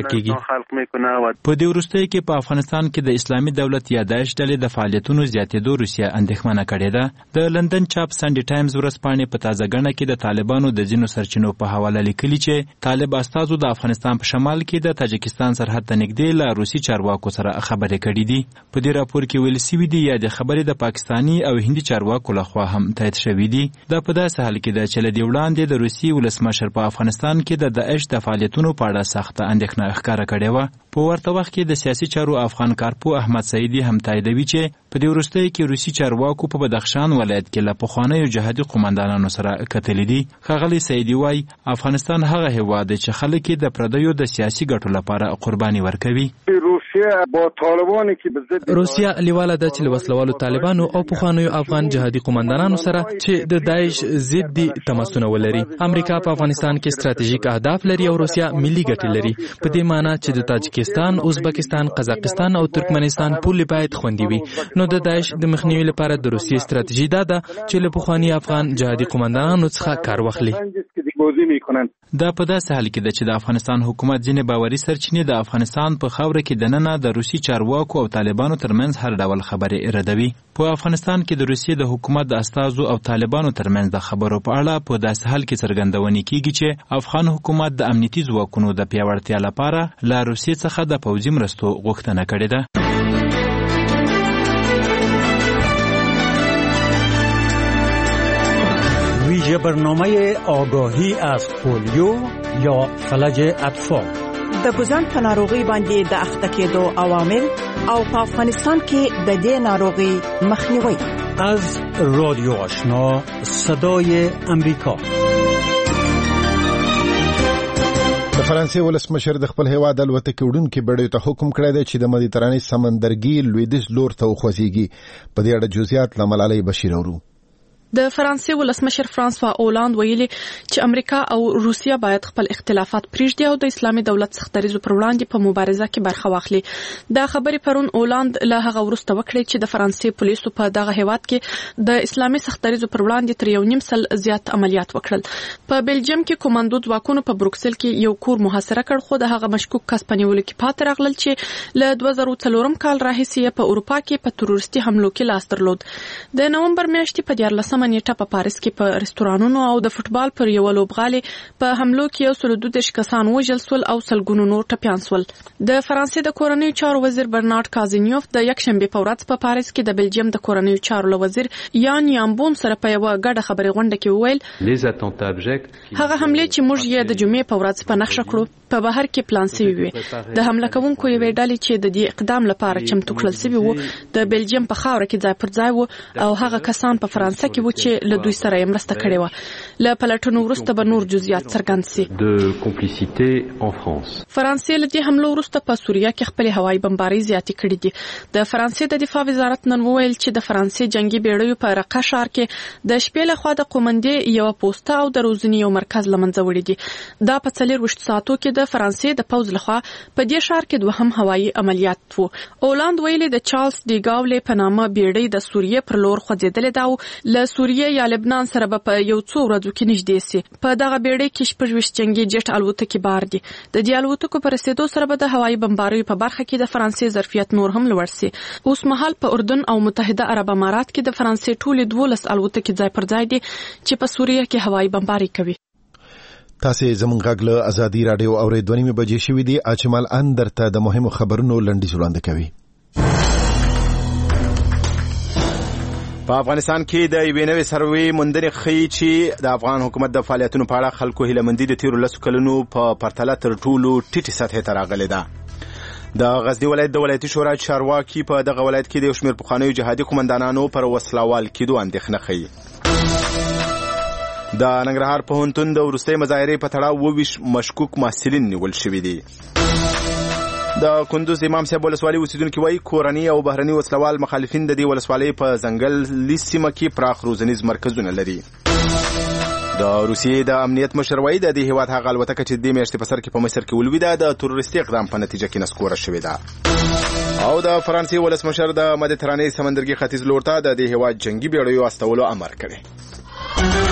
کېږي. په دې وروستیو کې په افغانستان کې د اسلامي دولت یا داعش ډلې د فعالیتونو زیاتېدو روسیه اندېښمنه کړې ده. د لندن چاپ سنډي ټایمز ورځپاڼې په تازه ګڼه کې د طالبانو د ځینو سرچینو په حواله لیکلي چې طالب استازو د افغانستان په شمال کې د تاجکستان سرحد ته نږدې له روسي چارواکو سره خبرې کړي دي. په دې راپور کې ویل شوي دي یا د خبرې د پاکستاني او هندي چارواکو لخوا هم تایید شوي دي. دا په داسې حال کې ده چې له دې وړاندې د روسي ولسمشر په افغانستان کې د داعش د فعالیتونو په اړه سخته اندېښنه ښکاره کړې وه. په ورته وخت کې د سیاسي چارو افغان کارپو احمد سعیدي هم تاییدوي چې په دې وروستیو کې روسي چارواکو په بدخشان ولایت کې له پخوانیو جهادي قومندانانو سره کتلي دي. ښاغلی سعیدي وایي افغانستان هغه هیواد دی چې خلک یې د پردیو د سیاسي ګټو لپاره قرباني ورکوي. روسیه لیواله ده چې له وسلوالو طالبانو او پخوانیو افغان جهادي قومندانانو سره چې د داعش ضد دي تماسونه ولري. امریکا په افغانستان کې ستراتیژیک اهداف لري او روسیه ملي ګټې لري. په دې معنی چې د تاجکستان، ازبکستان، قزاقستان او ترکمنستان پولې باید خوندي وي. نو د داعش د مخنیوي لپاره د روسیې ستراتیژي دا ده چې له پخواني افغان جهادي قومندانانو څخه کار واخلي. دا په داسې حال کې ده چې د افغانستان حکومت ځینې باوري سرچینې د افغانستان په خاوره کې دننه د روسي چارواکو او طالبانو ترمنځ هر ډول خبرې ردوي. په افغانستان کې د روسیې د حکومت د استازو او طالبانو ترمنځ د خبرو په اړه په داسې حال کې څرګندونې کېږي چې افغان حکومت د امنیتي ځواکونو د پیاوړتیا لپاره له روسیې څخه د پوځي مرستو غوښتنه کړې ده. ویژه برنامه آگاهی از پولیو یا فلج اطفال د ګوزن په ناروغي باندې د اخته کېدو عوامل او په افغانستان کې د دې ناروغي مخنیوي از رادیو آشنا صدای امریکا. د فرانسې ولسمشر د خپل هیواد الوتکې وړونکي بېړیو ته حکم کړی دی چې د مدیترانې سمندرګي لویدیځ لور ته وخوځېږي. په دې اړه جزئیات له ملالۍ بشیر اورو. د فرانسې ولسمشر فرانسوا اولاند ویلي چې امریکا او روسیا باید خپل اختلافات پریږدي او د اسلامي دولت څخه دریزو پر وړاندې په مبارزه کې برخه واخلي. دا خبرې پرون اولاند له هغه وروسته وکړې چې د فرانسې پولیسو په دغه هیواد کې د اسلامي څخه دریزو پر وړاندې تر یو نیم سل زیات عملیات وکړل. په بلجیم کې کوماندو ځواکونو په بروکسل کې یو کور محاصره کړ، خو د هغه مشکوک کس په نیولو کې پاتې راغلل چې له دوه زره څلورم کال راهیسې په اروپا کې په تروریستي حملو کې لاس درلود. د نومبر میاشتې په دیارلسمه نیټه په پاریس کې په رستورانونو او د فوتبال پر یو لوبغالي په حملو کې یو سل دوه دیرش کسان وژل شول او سلګونو نور ټپیان شول. د فرانسې د کورنیو چارو وزیر برنارد کازینیوف د یکشنبه په ورځ په پاریس کې د بلجیم د کورنیو چارو وزیر یان یامبون سره په یو غړډه خبري غونډه کې وویل هغه حمله چې موږ یې د جمعې په ورځ په نقشه کړو په بهر کې پلان شوی وي. د حمله کوونکو یو ډلې چې د دې اقدام لپاره چمتو کړل شوی وو د بلجیم په خاور کې ځای پر ځای وو او هغه کسان په فرانسې کې وو چې له دوی سره یې مرسته کړې وه. له پلټنو وروسته به نور جزئیات څرګند شي. فرانسې له دې حملو وروسته په سوریه کې خپل هوایي بمبارۍ زیاتې کړې دي. د فرانسې د دفاع وزارت نن وویل چې د فرانسې جنگي بیړیو په رقه ښار کې د شپې لخوا د قومندې یو پوسټه او د روزنې یو مرکز له منځه وړي دي. دا په څلور وشت ساعتو کې د فرانسې د پوځ لخوا په دې ښار کې دوهم هوایي عملیات وو. اولاند ویلي د چارلز ډي گاولې په نامه بیړۍ د سوریې پر لور خوځېدلې ده او له سوریې یا لبنان سره به په یو څو ورځو کې نږدې سي. په دغه بیړۍ کې شپږ ویشت جنگي جټ الوتکې بار دي. د دې الوتکو پر رسیدو سره به د هوایي بمباریو په برخه کې د فرانسې ظرفیت نور هم لوړ سي. اوس مهال په اردن او متحده عرب امارات کې د فرانسې ټولې دولس الوتکې ځای پر ځای دي چې په سوریه کې هوایي بمباری کوي. تاسو زموږ غږ له ازادي رادیو اورېدونکو می بجې شوې دي. اجمل اندر ته د مهمو خبرونو لنډیز وړاندې کوي. په افغانستان کې د یوې نوې سروې موندنې ښیي چې د افغان حکومت د فعالیتونو په اړه خلکو هیلهمندي د تیرو لسو کلونو په پرتله تر ټولو ټیټې سطحې ته راغلې ده. د غزني ولایت د ولایتي شورا چارواکي په دغه ولایت کې د یو شمېر پخوانیو جهادي قومندانانو پر وسلوال کېدو اندېښنه ښیي. د ننګرهار پوهنتون د وروستۍ مظاهرې په تړاو اووه ویشت مشکوک محصلین نیول شوي دي. د کندوز امام صاحب ولسوالۍ اوسیدونکي وایي کورني او بهرني وسلوال مخالفین د دې ولسوالۍ په ځنګلي سیمه کې پراخ روزنیز مرکزونه لري. د روسیې د امنیت مشر وایي د دې هیواد هغه الوتکه چې د دې میاشتې په سر کې په مصر کې ولوېده د تروریستي اقدام په نتیجه کې نسکوره شوې ده. او د فرانسې ولسمشر د مدیترانې سمندرګي ختیځ لور ته د دې هیواد جنگي بیړیو استولو امر کړی.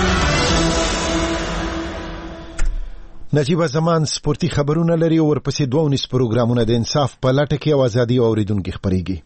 نجیب زمان سپورتي خبرونه لري او ورپسې دوه ونیس پروګرامونه د انصاف په لټه کې او ازادي اوریدونکو خبريږي.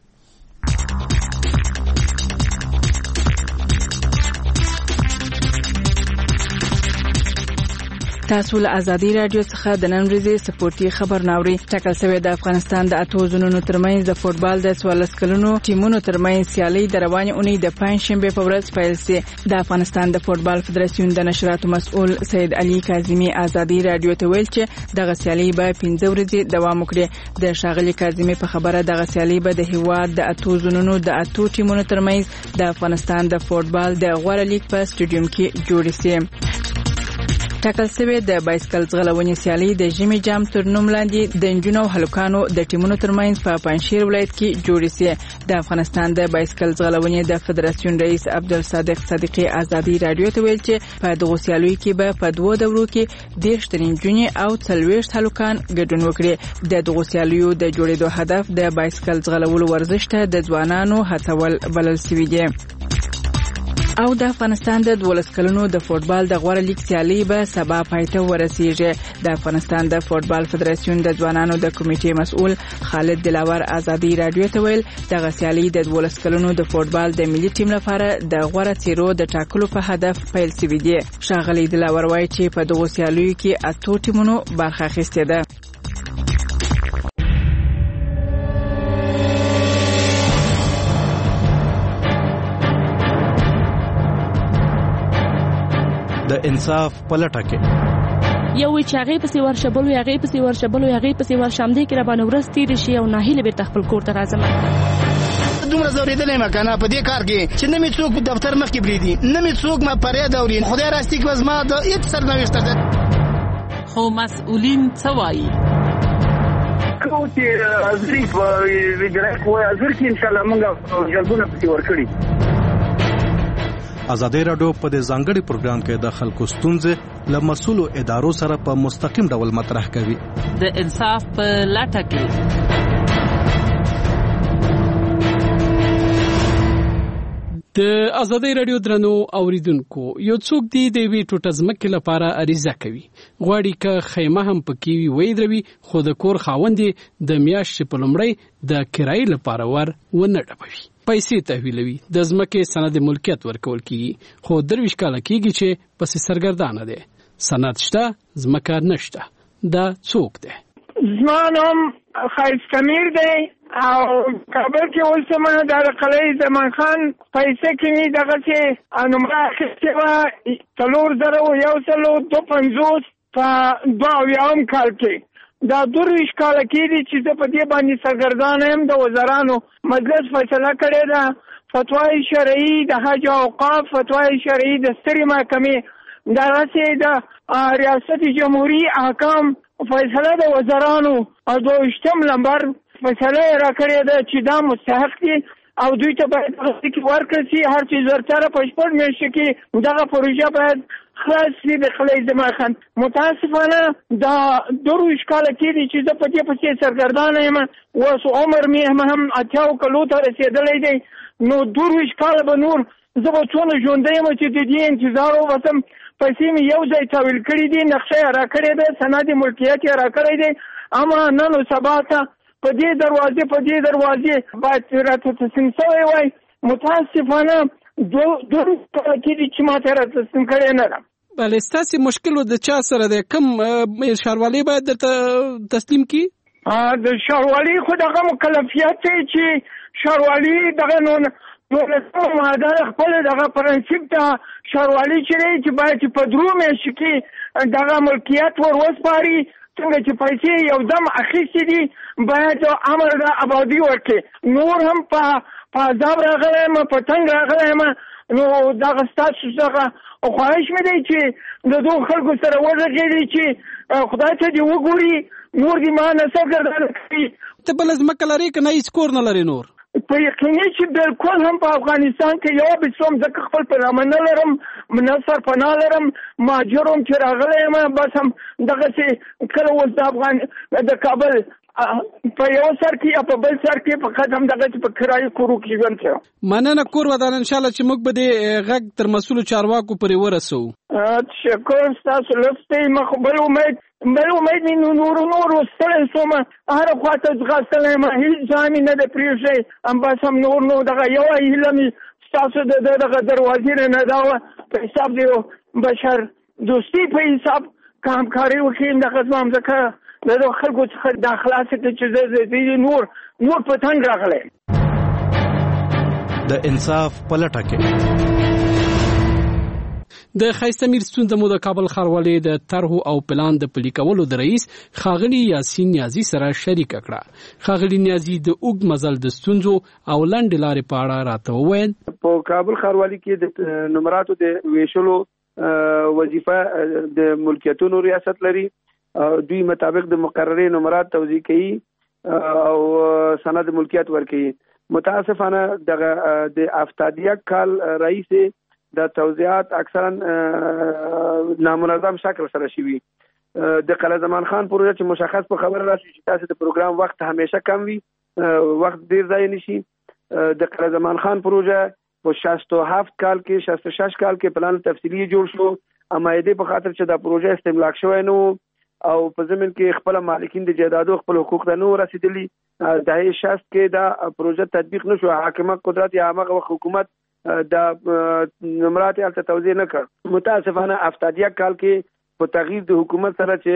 تاسو له ازادي رادیو څخه د نن ورځې سپورتي خبر ناوړي. ټاکل شوی د افغانستان د اتو زونونو ترمنځ د فوتبال د څوارلس کلونو ټیمونو ترمنځ سیالي د روانې اونۍ د پنځشنبه په ورځ پیل شي. د افغانستان د فوتبال فدراسیون د نشراتو مسؤل سید علي کاظمي ازادي رادیو ته ویل چې دغه سیالي به پنځه ورځې دوام وکړي. د شاغلي کاظمي په خبره دغه سیالي به د هیواد د اتو زونونو د اتو ټیمونو ترمنځ د افغانستان د فوتبال د غوړه لیګ په سټیډیوم کې جوړ شي. ټاکل شوی د بایسکل ځغلونې سیالي د ژمي جام تر نوم لاندې د نجونو او هلکانو د ټیمونو ترمنځ په پنجشیر ولایت کې جوړې شي. د افغانستان د بایسکل ځغلونې د فدراسیون رئیس عبدالصادق صدیقی ازادي رادیو ته ویل چې په دغه سیالیو کې به په دوه دورو کې دېرش تنې نجونې او څلوېښت هلکان ګډون وکړي. د دغه سیالیو د جوړېدو هدف د بایسکل ځغلولو ورزش ته د ځوانانو هڅول بلل شوی دی. او د افغانستان د دولس کلونو د فوتبال د غوړه لیګ سیالي به سبا پای ته ورسیږي. د افغانستان د فوتبال فدراسیون د ځوانانو د کمیټې مسؤل خالد دلاور ازادي رادیو ته ویل دغه سیالي د دولس کلونو د فوتبال د ملي ټیم لپاره د غوړه څیرو د ټاکلو په هدف پیل شوی دی. شاغلي دلاور وایي چې په دغه سیالیو کې اتو ټیمونو برخه اخیستې ده. د انصاف پلټه کې یو وی چې هغه پسې ورشبل وي هغه پسې ورشبل وي هغه پسې ورشم دی کې را باندې ورستې شي او ناهیله به تخپل کور ته راځم. دومره زوریدلې مکانه په دې کار کې چې نه می څوک په دفتر مخ کې بریدي نه می څوک ما پرې دا ورین خدای راستي کې وزما د هیڅ سرنوشت ده. خو مسؤلین څه وایي؟ کو چې ازري په ویډرک وای ازر کې ان شاء الله موږ جلبونه پکې ورکړي. ازادي راډیو په دې ځانګړي پروګرام کې د خلکو ستونزې له مسؤلو ادارو سره په مستقیم ډول مطرح کوي. د انصاف په لټه کې د ازادي راډیو درنو اوریدونکو یو څوک دی د وی ټوټه ځمکې لپاره عریضه کوي، غواړي که خیمه هم پکې وي وې دروي، خو د کور خاوند د میاشتې په لومړی د کرایې لپاره ور ونه ډبوي، پیسې تحویلوي، د ځمکې سند ملکیت ورکول کیږي، خو درویش کاله کیږي چې پس سرګردانه ده، سند شته ځمکه نشته. دا څوک دی؟ زمانم خایستمیر دی او کابل کې اوسمه د قلعه زمان خان پیسې کینی دغه چې انمره اخیستې وه څلور زره یو سلو دو پنځوس په دوه اویایم کال کې. دا درویشت کاله کېږي چې زه په دې باندې سرګردانه یم. د وزرانو مجلس فیصله کړې ده، فتوای شرعي د حج او اوقاف، فتوای شرعي د سترې محکمې، دغسې د ریاست جمهوري احکام فیصله د وزرانو او دویشتم لمبر فیصله را کړې ده چې دا مستحق دي او دوی ته باید کې ورکړل شي. هر څه زرتره په شپږ میاشتو کې دغه پروژه باید خلاص شي د قلعه زمان خان. متاسفانه دا درویشت کاله کېږي چې زه په دې پسې سرګردانه یم، اوس عمر مې هم اتیاو کلو ته رسېدلی دی، نو درویشت کاله به نور زه به څونه ژوندی یم چې د دې انتظار وباسم. پیسې مې یو ځای تحویل کړي دي، نقشه یې را کړې ده، سند ملکیت یې را کړی دی، اما نن و سبا ته په دې دروازې په دې دروازې باید راته تسلیم شوی وای. متاسفانه درویشت کاله کېږي چې ما ته را تسلیم کړې نه ده. بله، ستاسې مشکل د چا سره دی؟ کوم ښاروالۍ باید درته تسلیم کړي؟ د ښاروالۍ خو دغه مکلفیت دی چې ښاروالۍ دغه نو دولتمه ماده خپل دغه پرنسیپ ته ښاروالۍ چې دی چې باید چې په درو میاشتو کې دغه ملکیت ور وسپاري، څنګه چې پیسې یو دم اخیستې دي باید امر د ابادي ورکړي. نور هم په عذاب راغلی یم، په تنګ راغلی یم، نو دغه ستاسو څخه خواهش مې دی چې د دغو خلکو سره وغږېږي چې خدای ته دې وګوري، نور دې ما نه سرګردانه کوي. ته بله ځمکه لرې که نه هېڅ کور نه لرې نور؟ په یقیني چې بالکل هم په افغانستان کې یو بسوم ځکه خپل پیغامه نه لرم، نه سرپناه لرم، مهاجر وم چې راغلی یم، بس هم دغسې کله اوس د افغان د کابل په یو سر کې یا په بل سر کې فقط هم دغسې په کرایي کورو کې ژوند کوم. مننه کور ودان انشاءالله چې موږ به دې غږ تر مسؤلو چارواکو پورې ورسوو. تشکر ستاسو لطف دی. مخ بل امید بل امید مې نورو نورو ستړی شوم، هره خوا ته ځغاستلی یم، هېڅ ځای مې نه دی پرېښی، بس هم نور نو دغه یوه هیله مې ستاسو د دغه دروازې نه دا وه په حساب د بشر دوستي په حساب که همکاري وکړي دغه زما ځکه د دغو خلکو څخه دا خلاصې کړي چې زه نور نور په تنګ راغلی. د انصاف په لټه کې د خایستمیر ستونزه مو د کابل ښاروالۍ د طرحو او پلان د پلي کولو د رئیس ښاغلي یاسین نیازي سره شریکه کړه. ښاغلي نیازي د اوږد مزل د ستونزو او لنډې لارې په اړه راته وویل. په کابل ښاروالۍ کې د نمراتو د ویشلو وظیفه د ملکیتونو ریاست لري، دوی مطابق د مقررې نمرات توزیع کوي او سند ملکیت ورکوي. متاسفانه دغه د افتادیه کال رئیس د توزیعات اکثرا نامنظم شکل سره شوي. د قلعه زمان خان پروژه چې مشخص په خبره راشي چې تاسو د پروګرام وخت همیشه کم وي، وخت ډیر ځای نشي. د قلعه زمان خان پروژه په شصت و هفت کال کې شصت و شش کال کې پلان تفصیلی جوړ شو، اما دې په خاطر چې دا پروژه استملاک شوی نو او په زمين کې خپل مالکین د جایدادو خپل حقوق ته نو رسیدلی. د شصت کې دا پروژه تطبیق نشو، حاکمه قدرت یا هغه حکومت دا نمرات الته توزیع نه کړ. متاسفانه افتادیه کال کې په تغییر د حکومت سره چې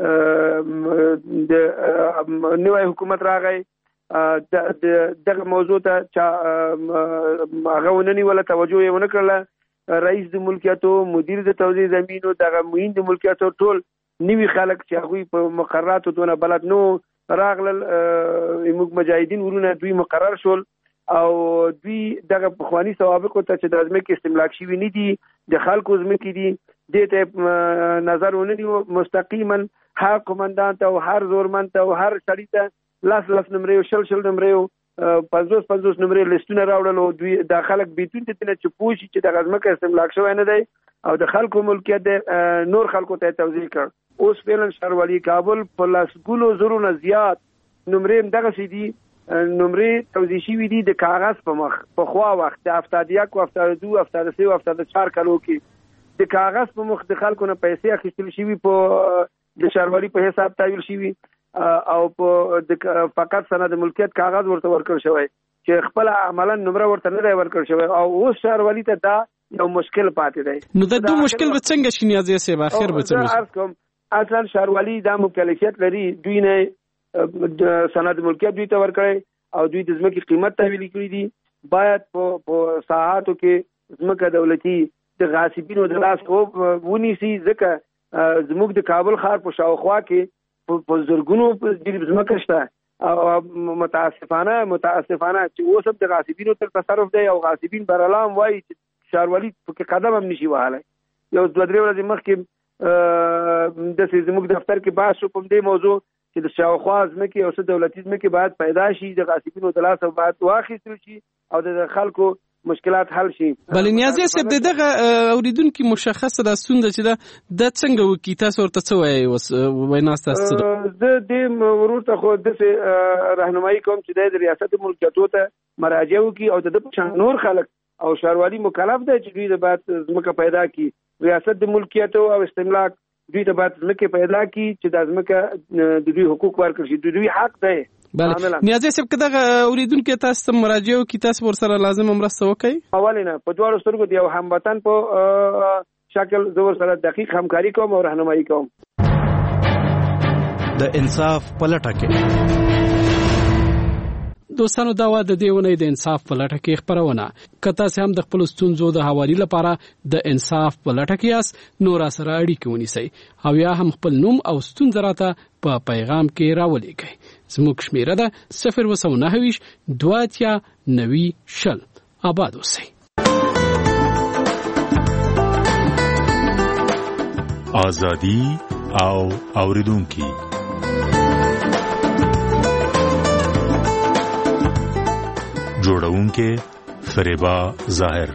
د نوې حکومت راغی دغه موضوع ته چې هغه ونني ولا توجه یې ونه کړله. رئیس د ملکیتو، مدیر د توزیع زمینو، دغه موین د ملکیتو ټول نوی خلک چې هغوی په مقرراتو دونه بلد نو راغلل، موږ مجاهدین ورونه دوی مقرر شول او دوی دغه پخوانی سوابقو ته چې د ځمکې استملاک شوي نه دي، د خلکو ځمکې دي، دې ته نظر ونه نیو. مستقیما هر قومندان ته او هر زورمن ته او هر سړي ته لاس لاس نمرې شل شل نمرې پنځوس پنځوس نمرې لیستونه راوړل. دوی د خلک بیتون ته نه چې پوښي چې د غزمکه استملاک شوی نه دی او د خلکو ملکیت د نور خلکو ته توزیع کړ. اوس فعلا ښاروالي کابل په لسګونو زرو نه زیات نمرې دغه دي نمرې توزیع شوي دي د کاغذ په مخ په خوا وخت د هفتاد یک او هفتاد دو هفتاد سه او هفتاد چهار کلو کې د کاغذ په مخ د خلکو نه پیسې اخیستل شوي په د ښاروالي په حساب تحویل شوي او په فقط سند ملکیت کاغذ ورته ورکړل شوی چې خپل عملا نمره ورته نه دی ورکړل شوی او اوس ښاروالي ته دا یو مشکل پاتې دی. نو د دوه مشکل به څنګه شي نیازي صاحب اخر به څنګه اصلا ښاروالي دا مکلفیت لري دوی نه سند ملکیت دوی ته ورکړي او دوی د ځمکې قیمت تحویل کړی دي. باید په ساحاتو کې ځمکه دولتي د غاصبینو د لاس ونیسي ځکه زموږ د کابل ښار په شاوخوا کې په زرګونو ځمکه شته او متاسفانه متاسفانه چې اوس هم د غاصبینو تر تصرف دی او غاصبین برالام وایي چې ښاروالي پکې قدم هم نشي وهلی. یو دوه درې ورځې مخکې داسې زموږ دفتر کې بحث شو په دې موضوع چې د شاوخوا ځمکې او څه دولتي ځمکې باید پیدا شي د غاصبینو د لاسه باید واخیستل شي او د خلکو مشکلات حل شي. بلې نیازي صاحب دغه اوریدونکو مشخصه د ستونزه چې ده د څنګه وکي تاسو ورته څه وایي ویناست تاسو د دې ورور ته خو داسې راهنمایي کوم چې د ریاست ملکیتو ته مراجعه وکړي او د ده په نور خلک او ښاروالي مکلف دی چې دوی د باید ځمکه پیدا کړي. ریاست د ملکیتو او استملاک دوی ته باید ځمکه پیدا کړي چې د ځمکه د دوی حقوق ورکړل شي. د دوی حق دی. بله نیازي صاحب که دغه اوریدونکي تاسو ته مراجعه وکړي تاسو ورسره لازمه مرسته وکړئ. اولې نه په دواړو سترګو د یو هموطن په شکل زه ورسره دقیق همکاري کوم او راهنمایي کوم. د انصاف په لټه کې دوستانو دا و د دې ونې د انصاف په لټه کې خبرونه کته سم د خپل ستونزو د حوالې لپاره د انصاف په لټه کې یاست نو را سره اړیکه ونیسئ او یا هم خپل نوم او ستونزه راته په پیغام کې راولېږئ. زموږ شمیره ده صفر اووه نهه دوه اتیا نوي شل. آباد اوسئ. آزادي او اوریدونکي جوړونکې فریبا ظاهر.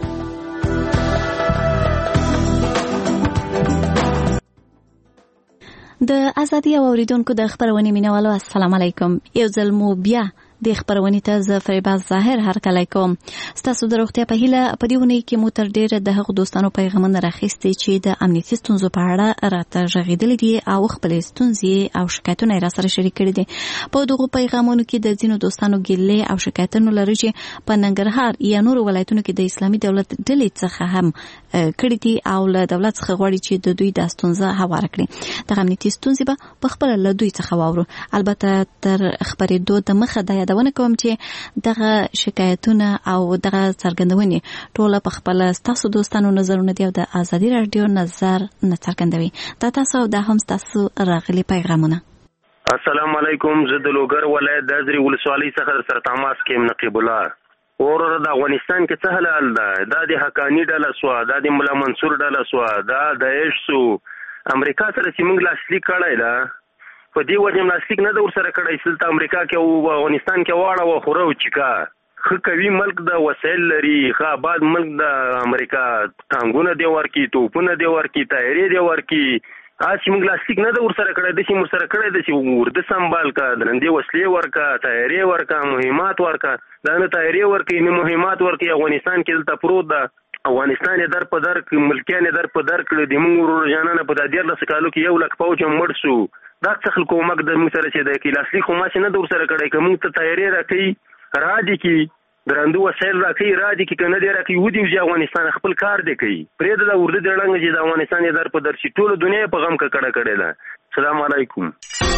د ازادي او اوریدونکو د خبرونې مینوالو السلام علیکم. یو ځل مو بیا د خبرونې ته ز فریبا ظاهر هرکلی کوم. ستاسو د روغتیا په هیله په دې ونې کې مو تر ډیره د هغو دوستانو پیغامونه راخیستي چې د امنیتي ستونزو په اړه راته غږېدلي دي او خپلې ستونزې او شکایتونه یې راسره شریک کړي دي. په دغو پیغامونو کې د ځینو دوستانو ګیلې او شکایتونه لري چې په ننګرهار یا نورو ولایتونو کې د اسلامي دولت ډلې څخه هم کړي دي او له دولت څخه غواړي چې د دوی د ستونزه هواره کړي. دغه امنیتي ستونزې به په خپله له دوی څخه واورو. البته تر خبرېدو د مخه دا یادونه کوم چې دغه شکایتونه او دغه څرګندونې ټوله په خپله ستاسو دوستانو نظرونه دي او د ازادي راډیو نظر نه څرګندوي. دا تاسو او دا هم ستاسو راغلي پیغامونه. السلام علیکم. زه د لوګر ولایت د ازرې ولسوالۍ څخه سره تماس کوم. نقیب الله ورور د افغانستان کې څه حال ده؟ دا د حقانی ډله سوه، دا د ملا منصور ډله سوه، دا د ایش سو امریکا سره چې موږ لاسلیک کړی ده په دې وجه لاسلیک نه ده ورسره کړی. سلطه امریکا کې او افغانستان کې واړه وخوره او چیکا ښه کوي ملک د وسایل لري، ښه آباد ملک د امریکا ټانګونه دی ورکي، توپونه دی ورکي، تایرې دی ورکي. چې موږ لاسلیک نه ده ورسره کړی، داسې موږ سره کړی ده چې ورده سنبال کا درندې وسلې ورکا، تایرې ورکا، مهمات ورکا. دا نه تایرې ورکي نه مهمات ورکي. افغانستان کې دلته پروت ده، افغانستان یې در په در ملکیان یې در په در کړي دي. موږ ورور جانانه په دا دیارلس کالو کې یو لک پوځ هم مړ سو. دا څه خلکو کومک د موږ سره چې دی کې لاسلیک خو ماسې نه ده ورسره کړی. که موږ ته تایرې راکوي را دي کي، درنده وسایل راکوي را دي کي، که نه دی راکوي ودي وځي افغانستان خپل کار دی کوي. پرېږده دا ورده دی ړنګه چې د افغانستان یې در په در شي. ټوله دنیا یې په غم کې کړه کړې ده. السلام علیکم.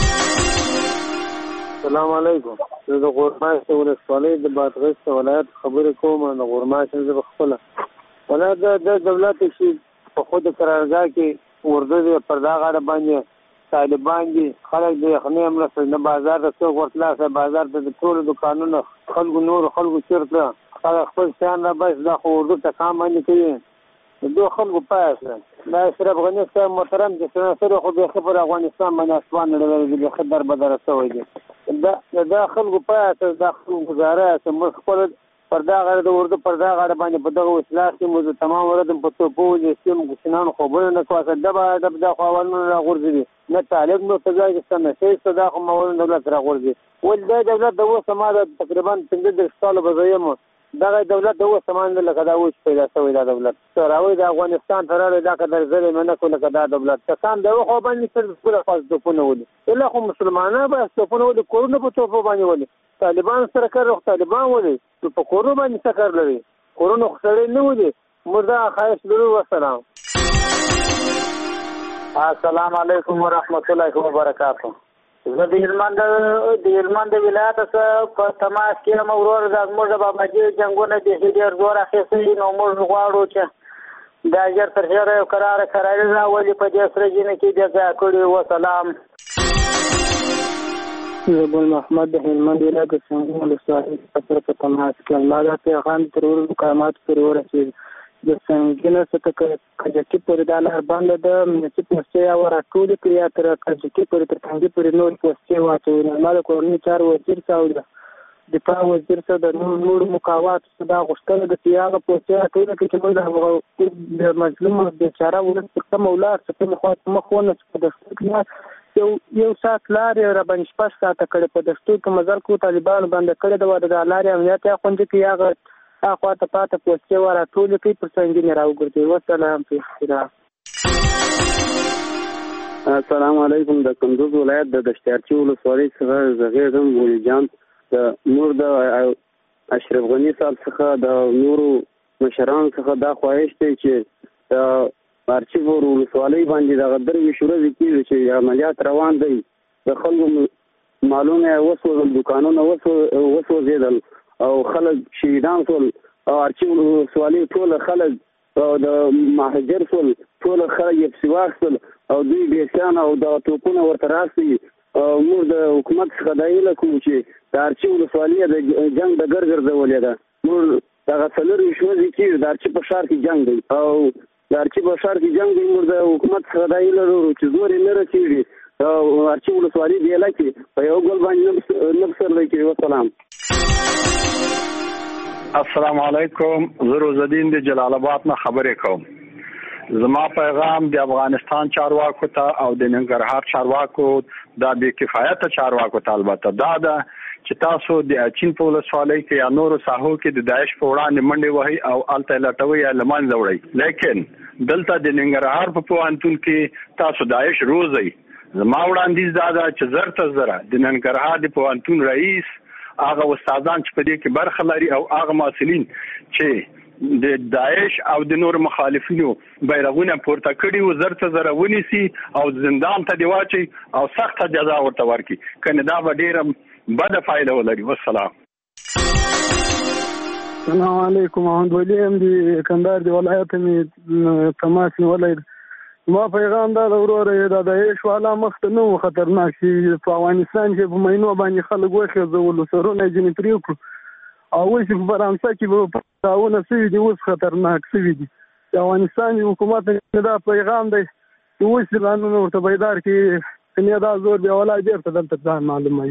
السلام علیکم. زه د غورماش ولسوالۍ د بادغیس ولایت خبرې کوم. د غورماش زه خپله ولایت د دولت شي په خود قرارګاه کې ورده دی پر دا غاړه باندې طالبان دي. خلک د یخنۍ هم رسوي نه بازار ته څوک ورتلاسه. بازار ته د ټولو دوکانونو خلکو نورو خلکو چېرته خلک خپل شیان را بس. دا خو اردو ته کام باندې کوي. دو خلکو پاسه دا اشرف غني صاحب محترم چې سره خو به خبر افغانستان باندې اسوان لري د خبر بدر شوی دی دا دا خلکو پاسه دا خلکو گزاره سم خپل پردا غړ د ورته پردا غړ باندې په دغه اصلاح کې مو تمام ورته په تو په دې سیم ګسنان خبره نه کوه دا به د خواونو را غورځي نه طالب نو څنګه چې سم شي صدا خو مول دولت را غورځي ول دا دولت د وسه ما تقریبا څنګه د سال بزایم دغه دولت د وسه مان له کدا وښ پیدا شوی دا دولت راوي د افغانستان تراره دا قدر زره نه کوله کدا دولت کسان دغه خو باندې تر ټول خاص د پونه ولي الا خو مسلمانانه به ستونه ولي کورونه په توفه باندې ولي طالبان سره کار وخت طالبان ولي په کورو باندې څه کار لري کورونه خسرې نه ودي مردا خایس درو والسلام السلام علیکم ورحمت الله وبرکاته زه د هلمند د هلمند ولایت څخه په تماس کې مورور د موږ بابا جي جنگونه د هډیر زور اخیستي نو موږ غواړو چې دا جر تر هغه یو قرار قرار راولي په دې سره جن کې د ځاکړي و سلام زبل محمد د هلمند ولایت څنګه ولسوالۍ په په تماس کې الله د پیغام ترور مقامات پر ورسېد د څنګه څخه کجکی پر د لار باندې د منځ پوسټي او راټول کړیا تر کجکی پر تر څنګه پر نور پوسټي واچو نه د کورنۍ چار وزیر څاو د پا وزیر څخه د نور مقاومت صدا غشتل د تیاغه پوسټي راټول کې چې موږ د مظلوم بیچاره ولر څخه مولا څخه مخ مخونه څخه د یو یو سات لارې را باندې شپږ ساعته کړې په دستور کې مزل کو طالبان باندې کړې د وړه د لارې امنیت یا خوندې کې هغه اخوا ته پاته پوسټي ورا ټول کې پر څنګه نه راوګرځي والسلام په اختیار. السلام علیکم د کندوز ولایت د دشتارچی ولسوالۍ څخه زغیرم ولی جان د نور د اشرف غنی صاحب څخه د نورو مشران څخه دا خواهش دی چې د ارچیور ولسوالۍ باندې د غدر وشورې کیږي چې عملیات روان دي د خلکو مالونه وسوځل دکانونه وسوځیدل او خلک شهیدان شول او ارچیور ولسوالۍ ټول خلک د مهاجر شول ټول خلک یې سیواخل او دوی بیسان او د توپونه ورته راسي موږ د حکومت څخه دا ایله کوو چې د ارچیور ولسوالۍ د جنگ د ګرګرځولې ده موږ دغه څلور وشورې کیږي د ارچی په ښار کې جنگ دی او د ارچی په ښار کې جنگ دی موږ د حکومت څخه دا ایله لرو چې زور یې نه رسېږي او ارچی ولسوالۍ دی لکه په یو ګل باندې نه پسرلی کوي. والسلام. السلام علیکم. زه روزالدین د جلال آباد نه خبرې کوم. زما پیغام د افغانستان چارواکو ته او د ننګرهار چارواکو دا بې کفایته چارواکو ته البته دا ده چې تاسو د اچین په ولسوالۍ کې یا نورو ساحو کې د داعش په وړاندې منډې وهئ او هلته لټوئ یا له منځه وړئ، لیکن دلته د ننګرهار په پوهنتون کې تاسو داعش روزئ. زما وړاندیز دا ده چې زر تر زره د ننګرهار د پوهنتون رئیس هغه استادان چې په دې کې برخه لري او هغه محصلین چې د داعش او د نور مخالفینو بیرغونه پورته کړي و زر ته زره ونیسي او زندان ته دی واچي او سخته جزا ورته ورکړي، کنه دا به ډیره بده فایده ولري. والسلام. السلام علیکم. محمد ولی ام دی کندهار دی ولایت می تماس ولایت ما پیغام دا وروره دا د هیڅ والا مخت نو خطرناک شي په افغانستان کې په مینو باندې خلک وخه زول سرونه جن پریو او وش په فرانسه کې په تاونه سوي دي اوس خطرناک سوي دي. د افغانستان حکومت دا پیغام دی چې وش قانون ورته بیدار کې کني دا زور دی ولا ډیر ته دلته ځان معلومه.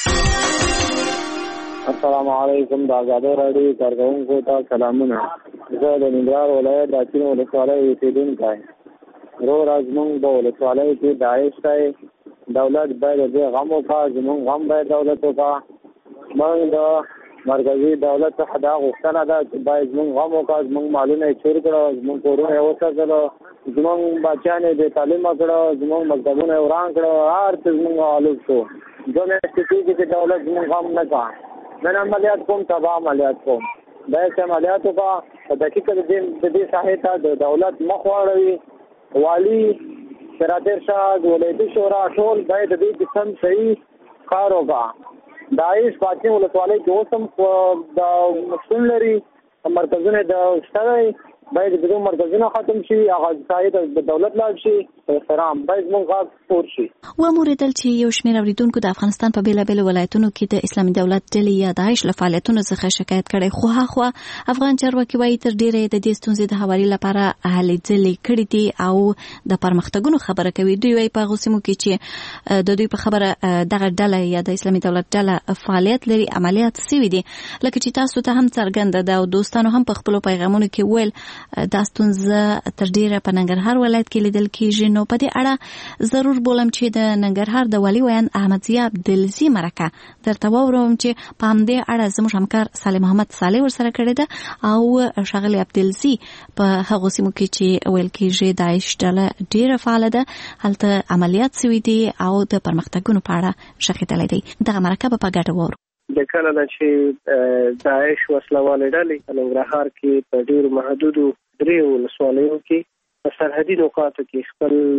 السلام علیکم. د آزادۍ راډیو کارکونکو ته سلامونه. زه د ننګرهار ولایت د اچین ولسوالۍ اوسېدونکی یم. رو راز مونږ په ولسوالۍ کې داعش ته دولت باید دې غم وکړه، زمونږ غم باید دولت وکړه. موږ د مرکزي دولت څخه دا غوښتنه ده چې باید زمونږ غم وکړه، زمونږ مالونه یې چور کړه، زمونږ کورونه یې وسوځول، زمونږ بچیان یې بې تعلیمه کړه، زمونږ مکتبونه یې وران کړه، هر څه زمونږ غالب شو. دوه میاشتې کېږي چې دولت زمونږ غم نه کړه. نن عملیات کوم، سبا عملیات کوم. دا چې عملیات وکړه په دقیقه د دې ساحې ته د دولت مخ واړوي. والی سراتر شاه ولایتي شورا ټول باید د دې قسم صحیح کار وکړه. داعش پاتې ولسوالۍ کې اوس هم د مشکل لري، مرکزونه د شته باید د دې مرکزونه ختم شي، هغه ځای د دولت لاړ شي، احترام باید موږ غاښ پور شي. وموریدل چې یو شمېر اوریدونکو د افغانستان په بیلابیلو ولایتونو کې د اسلامي دولت ډلې یا داعش له فعالیتونو څخه شکایت کړی، خو هاخوا افغان چارواکي وایي تر ډیره د دې ستونزې د هواري لپاره هلې ځلې کړي دي او د پرمختګونو خبره کوي. دوی وایي په هغو سیمو کې چې د دوی په خبره دغه ډله یا د اسلامي دولت ډله فعالیت لري عملیات سوي دي، لکه چې تاسو ته هم څرګنده ده او دوستانو هم په خپلو پیغامونو کې ویل دا ستونزه تر ډیره په ننګرهار ولایت کې لیدل کېږي. نو په دې اړه ضرور بولم چې د ننګرهار د والي ویان احمدضیاء عبدالزي مرکه درته واورم چې په همدې اړه زموږ همکار صالح محمد صالح ورسره کړې ده او ښاغلي عبدالزي په هغو سیمو کې چې ویل کېږي داعش ډله ډیره فعاله ده هلته عملیات سوي دي او د پرمختګونو په اړه شخیدلی دی. دغه مرکه به په ګډه واورو. د کله نه چې داعش وسلوالې ډلې په ننګرهار کې په ډېرو محدودو درې ولسوالیو کې په سرحدي نقاطو کې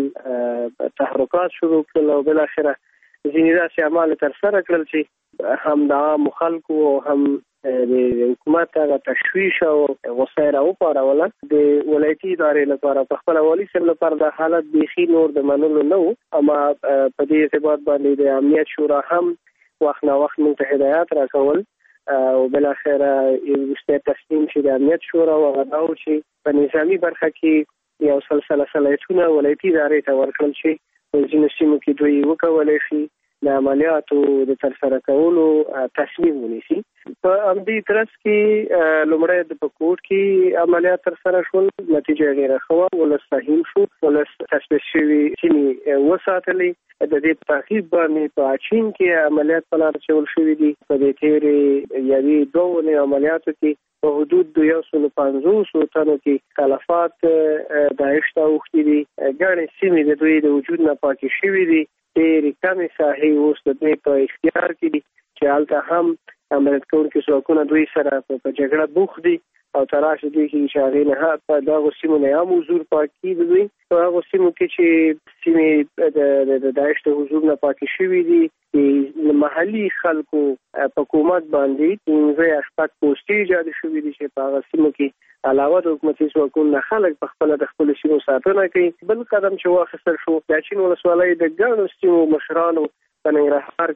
خپل تحرکات شروع کړل او بالاخره ځینې داسې اعمال ترسره کړل چې هم د عامو خلکو او هم د حکومت هغه تشویش او غوسه یې راوپاروله. د ولایتي ادارې لپاره په خپله والي صاحب لپاره د حالت بیخي نور د منلو نه و، اما په دې ارتباط باندې د امنیت شورا هم وخت نا وخت موږ ته هدایات راکول او بالاخره وروستی تصمیم چې د امنیت شورا هغه دا و چې په نظامي برخه کې یو سلسله صلاحیتونه ولایتي ادارې ته ورکړل شي په ځینو سیمو کې دوی وکولی شي د عملیاتو د ترسره کولو تصمیم ونیسي. په همدې ترڅ کې لومړی د په کوټ کې عملیات ترسره شول، نتیجه یې ډېره ښه وه، ولس فهیم شو، ولس تشویش شوي سیمې وساتلې. د دې په تعقیب باندې په اچین کې عملیات په لار اچول شوي دي. په دې تېرې یوې دوه اونۍ عملیاتو کې په حدود د یو سلو پنځوسو تنو کې تلفات داعش ته اوښتي دي. ګڼې سیمې د دوی د وجود نه پاکې شوي دي. ډېرې کمې ساحې اوس د دوی په اختیار کې دي چې هلته هم عملیات کوونکي ځواکونه دوی سره په جګړه بوخت دي او تراشه دوی کې چې هغې نه په دغو سیمو نه هم حضور پاک کېږي. دوی په هغو سیمو کې چې سیمې د داعش د حضور نه پاکې شوي دي د محلي خلکو په حکومت باندې پنځه یا شپږ پوستې ایجاد شوي دي چې په هغه سیمو کې علاوه د حکومتي ځواکونو نه خلک په خپله د خپلو سیمو ساتنه کوي. بل قدم چې واخیستل شو د اچین ولسوالۍ د ګڼو سیمو مشرانو په ننګرهار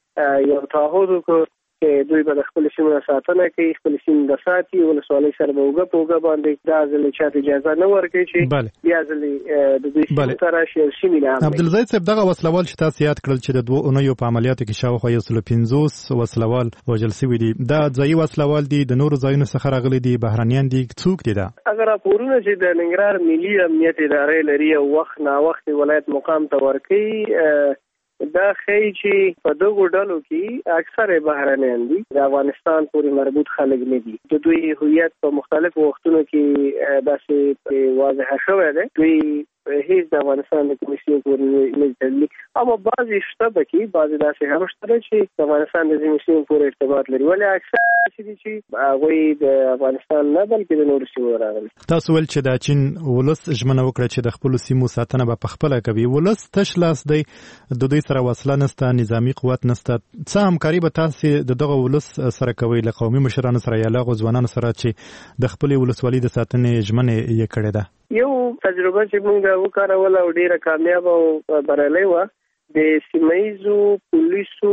کې یو تعهد وکړ چې دوی به د خپل سیمو ساتنه کوي، خپل سیمې به ساتي، ولسوالۍ سره به اوږه په اوږه باندې دا ځل چاته اجازه نه ورکوي چې بیا ځل د دوی سیمې ته راشي او سیمې نه. عبدالزی صاحب دغه وسلوال چې تاسو یاد کړل چې د دوه اونیو په عملیاتو کې شاوخوا یو سلو پنځوس وسلوال وژل شوي دي، دا ځایي وسلوال دي، د نورو ځایونو څخه راغلي دي، بهرنیان دي، څوک دي؟ دا هغه راپورونه چې د ننګرهار ملي امنیت ادارې لري او وخت نا وخت ولایت مقام ته ورکوي دا ښیي چې په دغو ډلو کې اکثره بهرنیان دي، د افغانستان پورې مربوط خلک نه دي. د دوی هویت په مختلفو وختونو کې داسې واضحه شوی دی. دوی هیڅ د افغانستان د کومې سیمې پورې نه تړلي، اما بعضې شته پکې، بعضې داسې هم شته چې د افغانستان د ځینې سیمو پورې ارتباط لري، ولې اکثر داسې دي چې هغوی د افغانستان نه بلکې د نورو سیمو راغلي. تاسو ویل چې د چین ولس ژمنه وکړه چې د خپلو سیمو ساتنه به پخپله کوي. ولس تش لاس دی، د دوی سره وسله نسته، نظامي قوت نسته. څه همکاري به تاسې د دغه ولس سره کوئ له قومي مشرانو سره یا له هغو ځوانانو سره چې د خپلې ولسوالۍ د ساتنې ژمنه یې کړې ده؟ یو تجربه چې موږ وکاروله او ډېره کامیابه او بریالۍ وه د سیمه ییزو پولیسو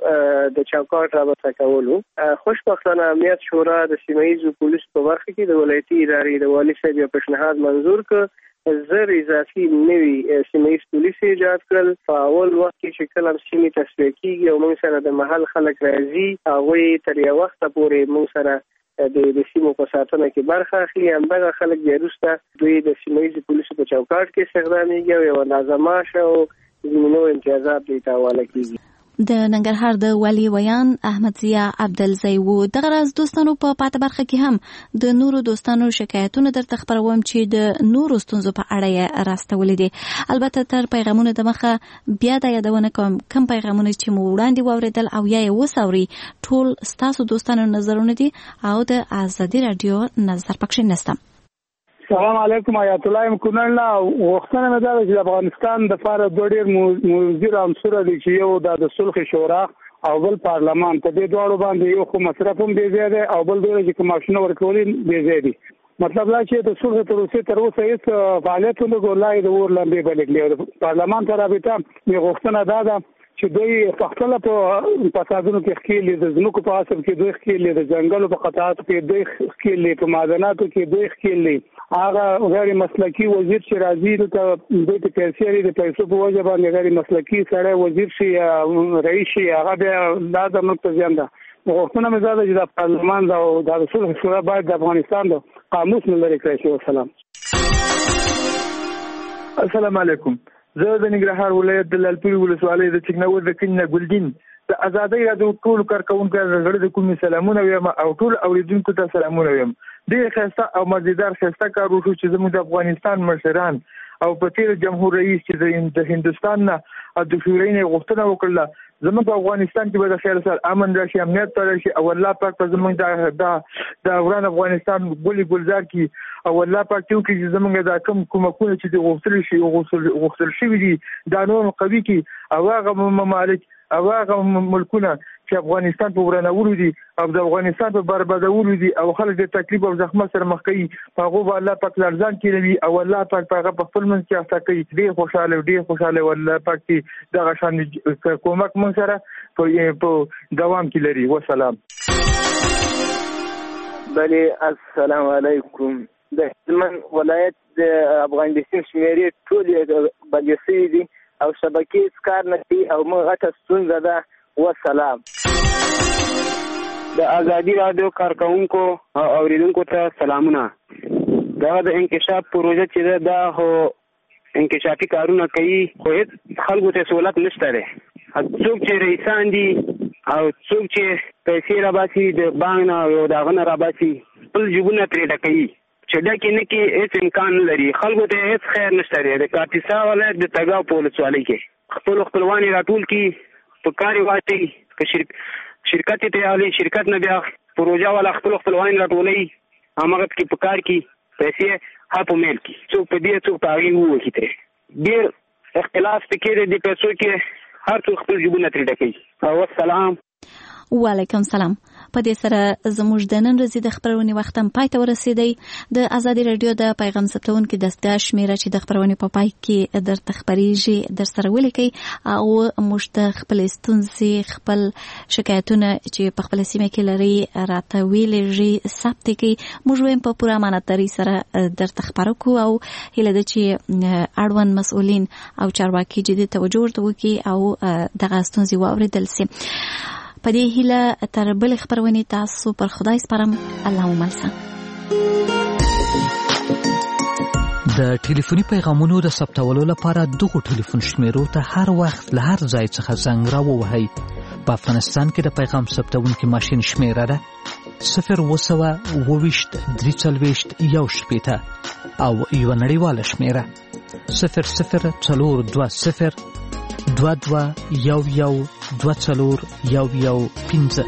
د چوکاټ رابطه کولو. خوشبختانه امنیت شورا د سیمه ییزو پولیسو په برخه کې د ولایتي ادارې د والي صاحب یو پیشنهاد منظور کړ، زر اضافي نوي سیمه ییز پولیس ایجاد کړل. په اول وخت کې چې کله سیمې تصفیه کېږي او موږ سره د محل خلک راځي، هغوی تر یو وخته پورې موږ سره د د سیمو په ساتنه کې برخه اخلي. همدغه خلک بیا وروسته دوی د سیمه ییزو پولیسو په چوکاټ کې استخدامیږي او یوه اندازه معاش او ځینې نور امتیازات دوی ته حواله کېږي. د ننګرهار د والي ویان احمدضیاء عبدالزی و. دغه راز دوستانو په پاته برخه کې هم د نورو دوستانو شکایتونه درته خپروم چې د نورو ستونزو په اړه یې راستولې دي. البته تر پیغامونو د مخه بیا دا یادونه کوم کم پیغامونه چې مو وړاندې واورېدل او یا یې وساوري ټول ستاسو دوستانو نظرونه دي او د ازادي راډیو نظر پکښې نشته. السلام علیکم آیات الله مکننلا. وختونه مې دا چې افغانستان د فار دوه ډېر موزیر عنصر دي چې یو د صلح شورا او بل پارلمان، په دې دواړو باندې یو خو مصرف هم دی زیاده او بل ډېر چې کوماشنه ورکولې دی زیاده. مطلب دا چې د صلح تر اوسه تر اوسه هیڅ فعالیت نه ګولای د ور لمبې بلګلې پارلمان ته رابطه می غوښتنه دا ده چې دوی په خپل په فسادونو کې ښکېلې د ځمکو په اصل کې دوی ښکېلې د ځنګلو په قطعاتو کې دوی ښکېلې په معدناتو کې دوی ښکېلې هغه غیر مسلکي وزیر چې راځي ته دوی ته پیسې لري د پیسو په وجه باندې غیر مسلکي سړی وزیر شي یا رئیس شي هغه بیا دا د ملک ته زیان ده. غوښتنه مې دا ده چې د پارلمان او د صلح شورا باید د افغانستان د قاموس نه لرې کړی شي. والسلام. السلام علیکم. زه د ننګرهار ولایت د لالپورې ولسوالۍ د چکنور د کلي نه ګلدین د ازادۍ راډیو ټولو کارکوونکو ته زړه د کومې سلامونه وایم او ټول اوریدونکو ته سلامونه وایم. ډېر ښایسته او مزیدار ښایسته کار وشو چې زموږ د افغانستان مشران او په تېر جمهور رئیس چې د هندوستان نه او د شورای نه غوښتنه وکړله زموږ په افغانستان کې به د خیر سره امن راشي، امنیت پیدا شي او الله پاک په زموږ د د وران افغانستان ګلي ګلزار کې او الله پاک یو کې چې زموږ د کوم کومکونه چې د غوښتل شي او غوښتل شوي دي دا نور قوي کې او هغه ممالک او هغه ملکونه چې افغانستان په ورانولو دي او د افغانستان په بربادولو دي او خلک د تکلیف او زحمت سره مخ کوي په هغه به الله پاک لرزان کوي او الله پاک په هغه په خپل منځ کې احسا کوي. ډېر خوشاله ډېر خوشاله والله پاک چې دغه شان کومک مون سره په دوام کې لري. والسلام. بله السلام علیکم. د هلمند ولایت د افغانستان شمیرې ټول بندي شوي دي او شبکې کار نه کوي او موږ غټه ستونزه ده. والسلام. د ازادي راډیو کارکوونکو او اوریدونکو ته سلامونه. دا د انکشاف پروژه چې دا هو انکشافي کارونه کوي خو هیڅ خلکو ته سہولت نشته دی. څوک چې رئیسان دي او څوک چې پیسې راباسي د بانک نه او د هغه نه راباسي خپل جیبونه ترې ډکوي چې ډکې نه کړي هیڅ امکان نه لري. خلکو ته هیڅ خیر نشته دی. د کاپیسا ولایت د تګاو په ولسوالۍ کې خپل خپلوان یې راټول کړي په کار یې واچوي که شرکت یې تیاري شرکت نه بیا پروژه والا خپل خپلوان راټولوي هماغه کې په کار کې پیسې ها په میل کې څوک په دې څوک په هغې ووهي ترې ډېر اختلاف پکې دی د پیسو کې هر څوک خپل جیبونه ترې ډکوي. والسلام. وعلیکم سلام. په دې سره زموږ د نن ورځې د خبرونې وخت هم پای ته ورسېدی. د ازادي راډیو د پیغام ثبتونکو دسته شمیره چې د خبرونې په پای کې درته خبرېږي در سره ولیکئ او موږ ته خپلې ستونزې خپل شکایتونه چې په خپله سیمه کې لري راته ویلېږي ثبت کړئ. موږ وایم په پوره امانتدارۍ سره درته خپاره کړو او هیله ده چې اړوند مسؤلین او چارواکي جدي توجه ورته وکړي او دغه ستونزې واورېدل سي. په دې هیله تر بلې خبرونې تاسو پر خدای سپارم. الله مو مل شه. د ټلیفوني پیغامونو د ثبتولو لپاره دغو ټلیفون شمیرو ته هر وخت له هر ځای څخه زنګ راووهئ. په افغانستان کې د پیغام ثبتونکي ماشین شمیره ده صفر اوه سوه اووه ویشت درې څلوېښت یو شپېته او یوه نړیواله شمیره صفر صفر څلور دوه صفر دوه دوه یو یو دوه څلور یو یو پنځه.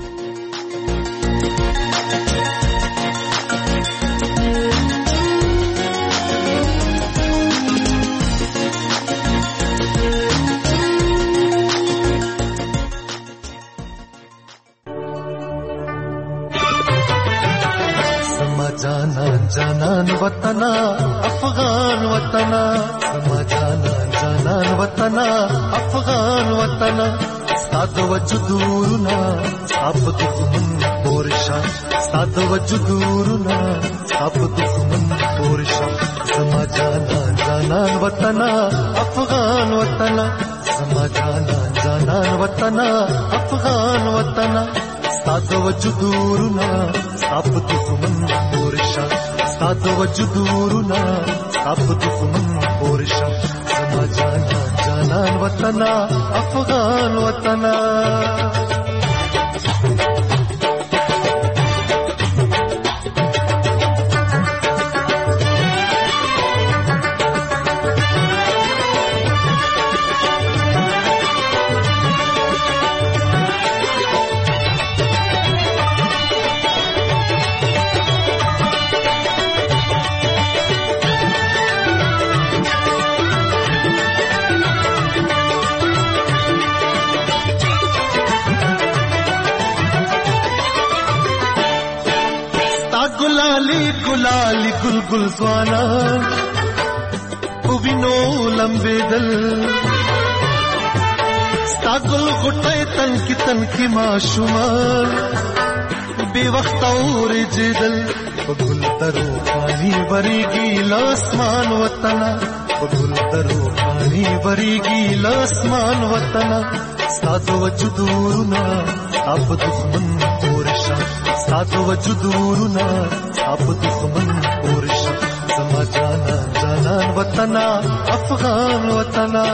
زما جانان جانان وطنا افغان وطنا زما جانان جانان وطنا افغان وطنا ستاد وجودورنا اب دښمن پورشا ستاد وجودورنا اب دښمن پورشا زما جانان جانان وطنا افغان وطنا زما جانان جانان وطنا افغان وطنا ستاد وجودورنا اب دښمن پورشا ستاد وجودورنا اب دښمن پورشا زما جانان جانان وطنا افغان وطنا. ګلالي ګل ګل ځوانا وینو لمبېدل ستا ګل غټۍ تن کې تن کې ماشومان بې وخته اورېدل په ګل درو پانی ورېږي له اسمان وطنه په ګل درو پانی ورېږي له اسمان وطنه ستا د وجود ورونه ستا په دښمن پورې شه ستا د وجود ورونه ستا په دښمن پورې شه زما جانان جانان وطنه افغان وطنه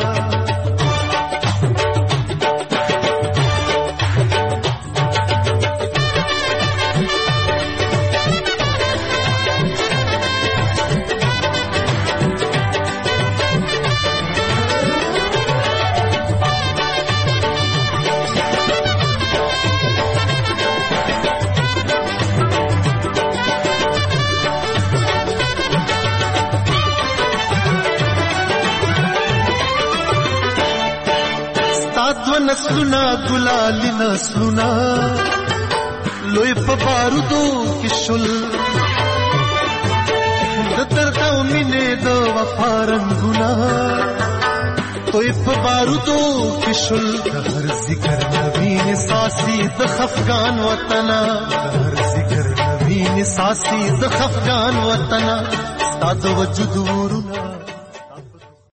نسلونه ګلالي نسلونه لوی په بارودو کې شل د درد او مینې د وفا رنګونه لوی په بارودو کې شل د هر ذکر نوین ساسي د خفګان وطنه د هر ذکر نوین ساسي د خفګان وطنه ستا د وجود ورونه